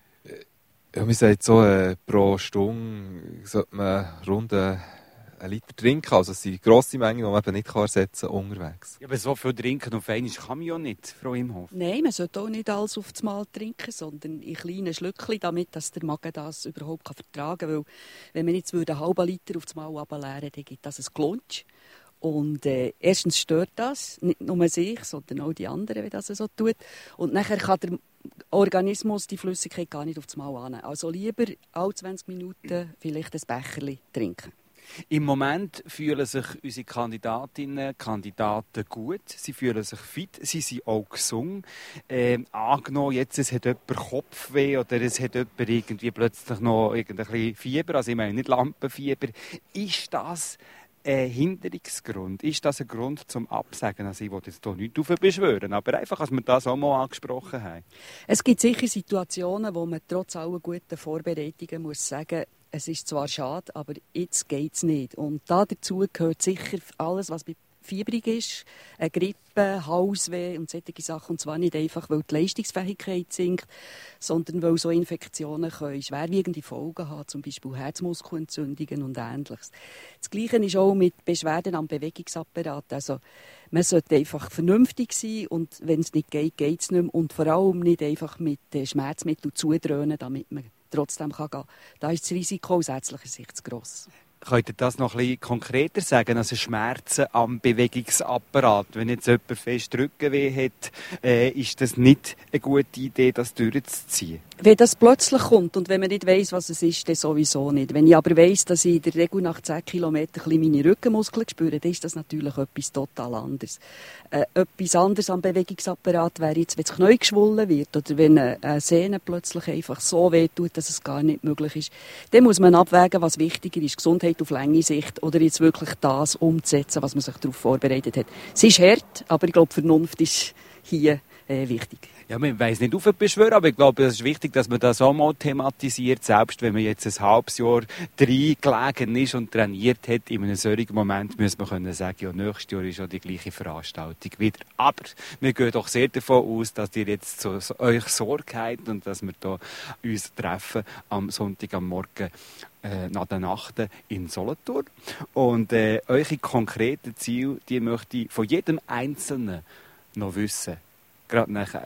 Ja, man sagt so, äh, pro Stunde sollte man rund äh, einen Liter trinken. Also es sind grosse Mengen, die man eben nicht ersetzen kann unterwegs. Ja, aber so viel trinken auf einmal kann man ja nicht, Frau Imhoff. Nein, man sollte auch nicht alles auf das Mal trinken, sondern in kleinen Schlückchen, damit dass der Magen das überhaupt vertragen kann. Weil wenn man jetzt einen halben Liter auf das Mal runterleeren, dann gibt das ein Glunsch. Und äh, erstens stört das, nicht nur sich, sondern auch die anderen, wenn das so tut. Und nachher kann der Organismus die Flüssigkeit gar nicht auf das Mal annehmen. Also lieber alle zwanzig Minuten vielleicht ein Becherchen trinken. Im Moment fühlen sich unsere Kandidatinnen und Kandidaten gut. Sie fühlen sich fit, sie sind auch gesund. Ähm, angenommen, jetzt es hat jemand Kopfweh oder es hat jemand irgendwie plötzlich noch irgendein Fieber, also ich meine nicht Lampenfieber. Ist das ein Hinderungsgrund? Ist das ein Grund zum Absagen? Also ich will jetzt hier nichts beschwören, aber einfach, dass wir das auch mal angesprochen haben. Es gibt sicher Situationen, wo man trotz aller guten Vorbereitungen muss sagen, es ist zwar schade, aber jetzt geht es nicht. Und da dazu gehört sicher alles, was fiebrig ist, eine Grippe, Halsweh und solche Sachen. Und zwar nicht einfach, weil die Leistungsfähigkeit sinkt, sondern weil so Infektionen können schwerwiegende Folgen haben, zum Beispiel Herzmuskelentzündungen und Ähnliches. Das Gleiche ist auch mit Beschwerden am Bewegungsapparat. Also man sollte einfach vernünftig sein und wenn es nicht geht, geht es nicht mehr. Und vor allem nicht einfach mit Schmerzmitteln zudröhnen, damit man trotzdem kann gehen. Da ist das Risiko aus ärztlicher Sicht zu gross. Könnt ihr das noch ein bisschen konkreter sagen? Also Schmerzen am Bewegungsapparat. Wenn jetzt jemand fest Rückenweh hat, äh, ist das nicht eine gute Idee, das durchzuziehen? Wenn das plötzlich kommt und wenn man nicht weiss, was es ist, dann sowieso nicht. Wenn ich aber weiss, dass ich in der Regel nach zehn Kilometern meine Rückenmuskeln spüre, dann ist das natürlich etwas total anderes. Äh, etwas anderes am Bewegungsapparat wäre jetzt, wenn das Knie geschwollen wird oder wenn eine Sehne plötzlich einfach so wehtut, dass es gar nicht möglich ist. Dann muss man abwägen, was wichtiger ist, Gesundheit auf lange Sicht oder jetzt wirklich das umzusetzen, was man sich darauf vorbereitet hat. Es ist hart, aber ich glaube, Vernunft ist hier äh, wichtig. Ja, man weiss nicht aufbeschwören, aber ich glaube, es ist wichtig, dass man das auch mal thematisiert, selbst wenn man jetzt ein halbes Jahr drin gelegen ist und trainiert hat. In einem solchen Moment muss man können sagen, ja, nächstes Jahr ist auch die gleiche Veranstaltung wieder. Aber wir gehen doch sehr davon aus, dass ihr jetzt zu euch Sorge habt und dass wir da uns treffen am Sonntag am Morgen äh, nach der Nacht in Solothurn. Und äh, eure konkreten Ziele, die möchte ich von jedem Einzelnen noch wissen. Gerade nachher.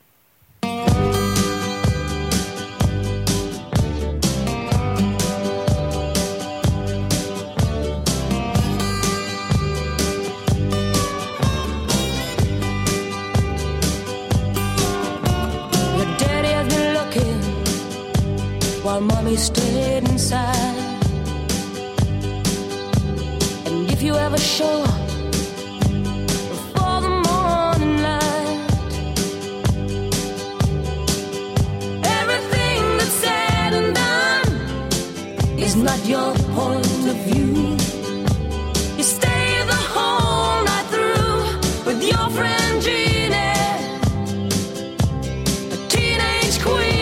While mommy stayed inside. And if you ever show up before the morning light, everything that's said and done is not your point of view. You stay the whole night through with your friend Jeannie, a teenage queen.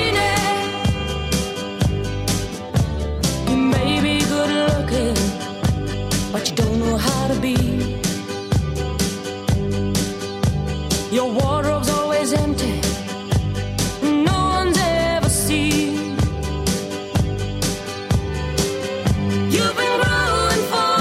But you don't know how to be. Your wardrobe's always empty, no one's ever seen. You've been growing for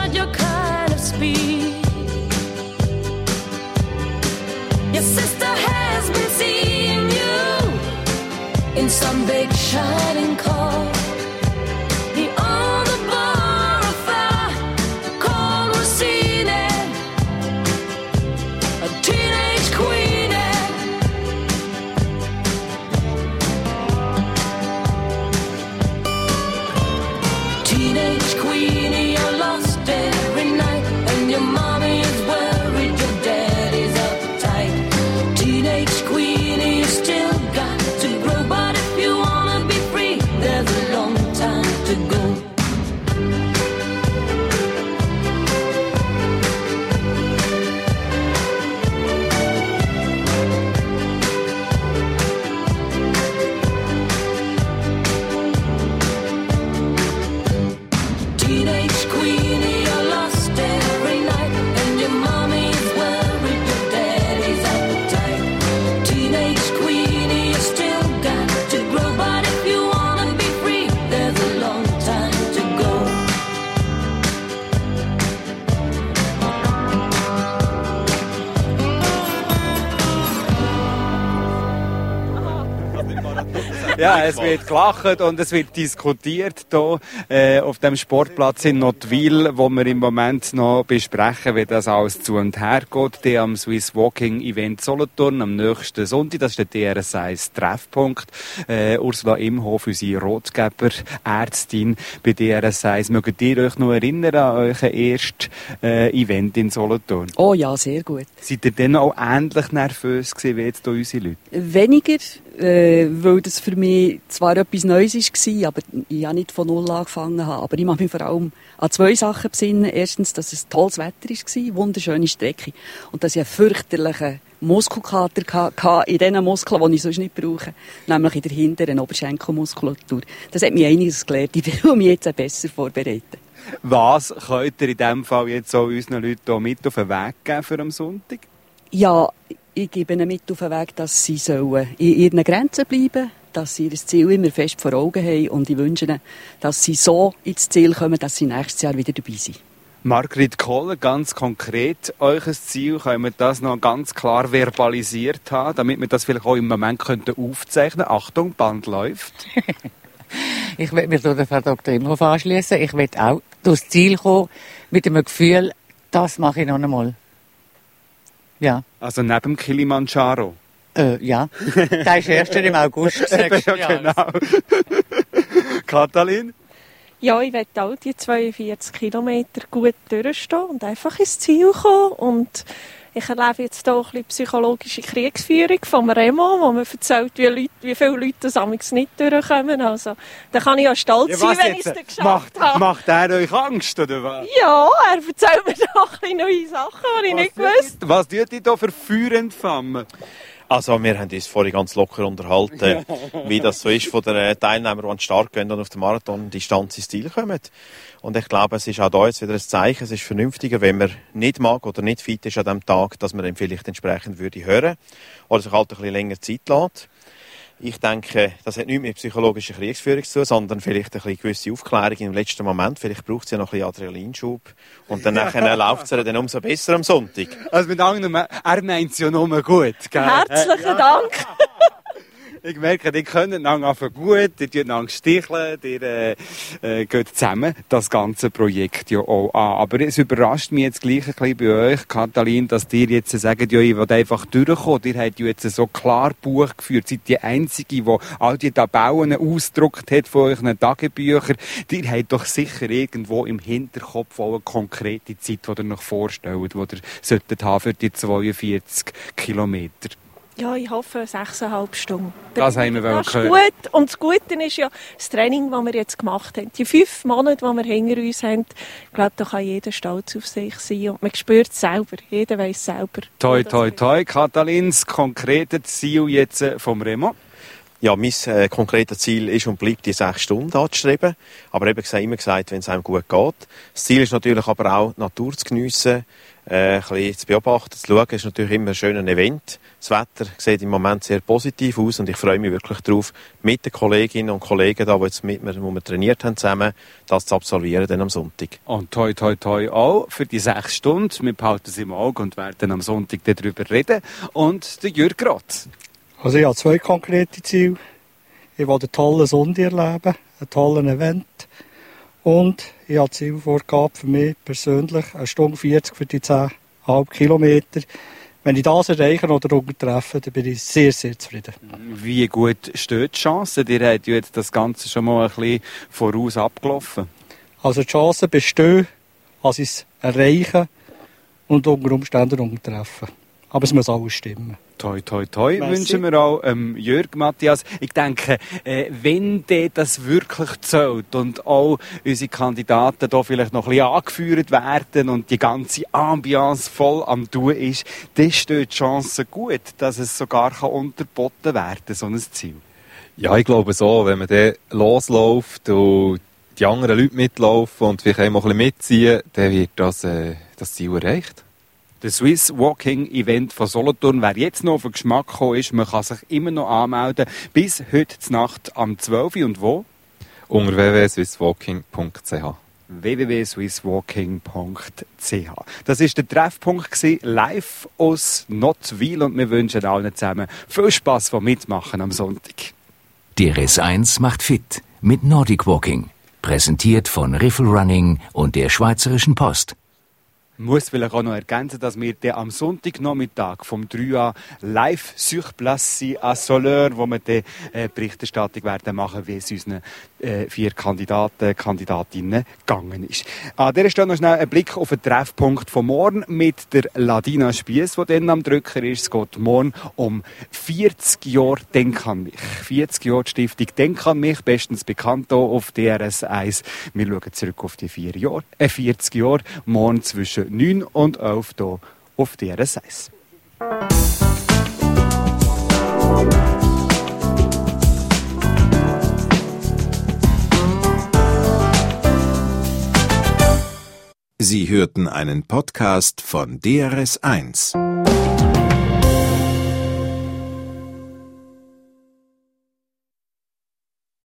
not your kind of speed. Your sister has been seeing you in some big shining car. The older bar affair, called Rosine, a teenage queenie. Teenage queenie, you're lost every night, and your mommy is worried, your daddy's uptight. Teenage queenie, you still got to grow, but if you wanna be free, there's a long time to go. Teenage queenie, you're lost every night, and your mommy is worried, your daddy's uptight. Teenage queenie, you still got to grow, but if you wanna be free, there's a long time to go. Ja, es wird gelacht und es wird diskutiert hier äh, auf dem Sportplatz in Nottwil, wo wir im Moment noch besprechen, wie das alles zu und her geht. Die am Swiss Walking Event Solothurn am nächsten Sonntag, das ist der D R S eins Treffpunkt. Äh, Ursula Imhof, unsere Rotgeber Ärztin bei D R S eins. Mögt ihr euch noch erinnern an euer erstes äh, Event in Solothurn? Oh ja, sehr gut. Seid ihr dann auch ähnlich nervös gewesen wie jetzt hier unsere Leute? Weniger, äh, weil das für mich zwar etwas Neues war, aber ich habe nicht von Null angefangen habe. Aber ich mache mich vor allem an zwei Sachen besinnen. Erstens, dass es tolles Wetter war, wunderschöne Strecke. Und dass ich einen fürchterlichen Muskelkater hatte in den Muskeln, die ich sonst nicht brauche. Nämlich in der hinteren Oberschenkelmuskulatur. Das hat mich einiges gelernt. Ich will mich jetzt besser vorbereiten. Was könnt ihr in diesem Fall jetzt auch unseren Leuten hier mit auf den Weg geben für am Sonntag? Ja, ich gebe ihnen mit auf den Weg, dass sie sollen in ihren Grenzen bleiben, dass sie ihr Ziel immer fest vor Augen haben und ich wünsche ihnen, dass sie so ins Ziel kommen, dass sie nächstes Jahr wieder dabei sind. Margrit Kohler, ganz konkret, euer Ziel, können wir das noch ganz klar verbalisiert haben, damit wir das vielleicht auch im Moment könnten aufzeichnen. Achtung, Band läuft. Ich will mich der Frau Doktor Imhof anschließen. Ich will auch durchs Ziel kommen mit dem Gefühl, das mache ich noch einmal. Ja. Also neben dem Kilimanjaro? Äh, ja. Der ist erst im August nächsten ja, genau. Katalin? Ja, ich will auch die zweiundvierzig Kilometer gut durchstehen und einfach ins Ziel kommen. Und ich erlebe jetzt hier ein bisschen psychologische Kriegsführung vom Remo, wo man erzählt, wie, Leute, wie viele Leute das amigs nicht durchkommen. Also, da kann ich ja stolz ja, sein, wenn ich es dann geschafft macht, habe. Macht er euch Angst, oder was? Ja, er erzählt mir doch ein bisschen neue Sachen, die ich was nicht gewusst habe. Was tut ihr da für Feuer entflammen? Also wir haben uns vorhin ganz locker unterhalten, wie das so ist von den Teilnehmern, die an den Start gehen und auf der Marathon-Distanz ins Ziel kommen. Und ich glaube, es ist auch da jetzt wieder ein Zeichen, es ist vernünftiger, wenn man nicht mag oder nicht fit ist an diesem Tag, dass man dann vielleicht entsprechend würde hören oder sich halt ein bisschen länger Zeit lässt. Ich denke, das hat nichts mit psychologischer Kriegsführung zu tun, sondern vielleicht eine gewisse Aufklärung im letzten Moment. Vielleicht braucht es ja noch ein bisschen Adrenalinschub. Und dann nachher läuft es dann umso besser am Sonntag. Also mit anderen, er meint es ja nur gut. Gell? Herzlichen ja. Dank. Ich merke, die können einander gut, die tun einander sticheln, die äh, äh, gehen zusammen das ganze Projekt ja auch an. Aber es überrascht mich jetzt gleich ein bisschen bei euch, Katalin, dass ihr jetzt sagt, ja, ich will einfach durchkommen. Ihr habt ja jetzt so klar Buch geführt, seid die Einzige, die all die Tabellen ausgedruckt hat von euren Tagebüchern. Ihr habt doch sicher irgendwo im Hinterkopf auch eine konkrete Zeit, die ihr noch vorstellt, die ihr solltet haben für die zweiundvierzig Kilometer. Ja, ich hoffe sechseinhalb Stunden. Das haben wir das ist gehört. Gut. Und das Gute ist ja das Training, das wir jetzt gemacht haben. Die fünf Monate, die wir hinter uns haben, ich glaube, da kann jeder stolz auf sich sein. Und man spürt es selber. Jeder weiss selber. Toi, toi, toi. Katalin, das konkrete Ziel jetzt vom Remo? Ja, mein äh, konkretes Ziel ist und bleibt, die sechs Stunden anzustreben. Aber eben gesagt, immer gesagt, wenn es einem gut geht. Das Ziel ist natürlich aber auch, die Natur zu geniessen, äh, ein bisschen zu beobachten, zu schauen. Es ist natürlich immer ein schönes Event. Das Wetter sieht im Moment sehr positiv aus und ich freue mich wirklich darauf, mit den Kolleginnen und Kollegen, da, die jetzt mit mir, wo wir trainiert haben, zusammen, das zu absolvieren dann am Sonntag. Und toi, toi, toi auch für die sechs Stunden. Wir behalten es im Auge und werden am Sonntag darüber reden. Und der Jürg Roth. Also ich habe zwei konkrete Ziele. Ich will einen tollen Sonntag erleben, einen tollen Event. Und ich habe Zielvorgabe für mich persönlich, eine Stunde vierzig für die zehn Komma fünf Kilometer. Wenn ich das erreiche oder untertreffe, dann bin ich sehr, sehr zufrieden. Wie gut steht die Chance? Ihr habt ja jetzt das Ganze schon mal ein bisschen voraus abgelaufen. Also die Chancen bestehen, dass ich es erreiche und unter Umständen untertreffe. Aber es muss alles stimmen. Toi, toi, toi, Merci. wünschen wir auch ähm, Jürg, Matthias. Ich denke, äh, wenn der das wirklich zählt und auch unsere Kandidaten da vielleicht noch ein bisschen angeführt werden und die ganze Ambiance voll am Tun ist, dann steht die Chance gut, dass es sogar kann unterboten werden kann, so ein Ziel. Ja, ich glaube so, wenn man dann losläuft und die anderen Leute mitlaufen und vielleicht auch mal ein bisschen mitziehen, dann wird das, äh, das Ziel erreicht. Der Swiss Walking Event von Solothurn, wer jetzt noch auf den Geschmack gekommen ist, man kann sich immer noch anmelden. Bis heute Nacht am zwölf Uhr und wo? Unter w w w punkt swisswalking punkt c h. w w w punkt swisswalking punkt c h. Das war der Treffpunkt gewesen, live aus Nottwil und wir wünschen allen zusammen viel Spass vom Mitmachen am Sonntag. D R S eins macht fit mit Nordic Walking. Präsentiert von Riffle Running und der Schweizerischen Post. Ich muss vielleicht auch noch ergänzen, dass wir dann am Sonntagnachmittag vom drei Uhr live sur place sind, à Soleure, wo wir dann äh, Berichterstattung werden machen, wie es unseren äh, vier Kandidaten, Kandidatinnen gegangen ist. An dieser Stelle noch schnell ein Blick auf den Treffpunkt von morgen mit der Ladina Spiess, die dann am Drücker ist. Es geht morgen um vierzig Jahre Denk an mich. vierzig Jahre die Stiftung Denk an mich, bestens bekannt hier auf D R S eins. Wir schauen zurück auf die vier Jahre, äh, vierzig Jahre, morgen zwischen neun und elf hier auf D R S eins. Sie hörten einen Podcast von D R S eins.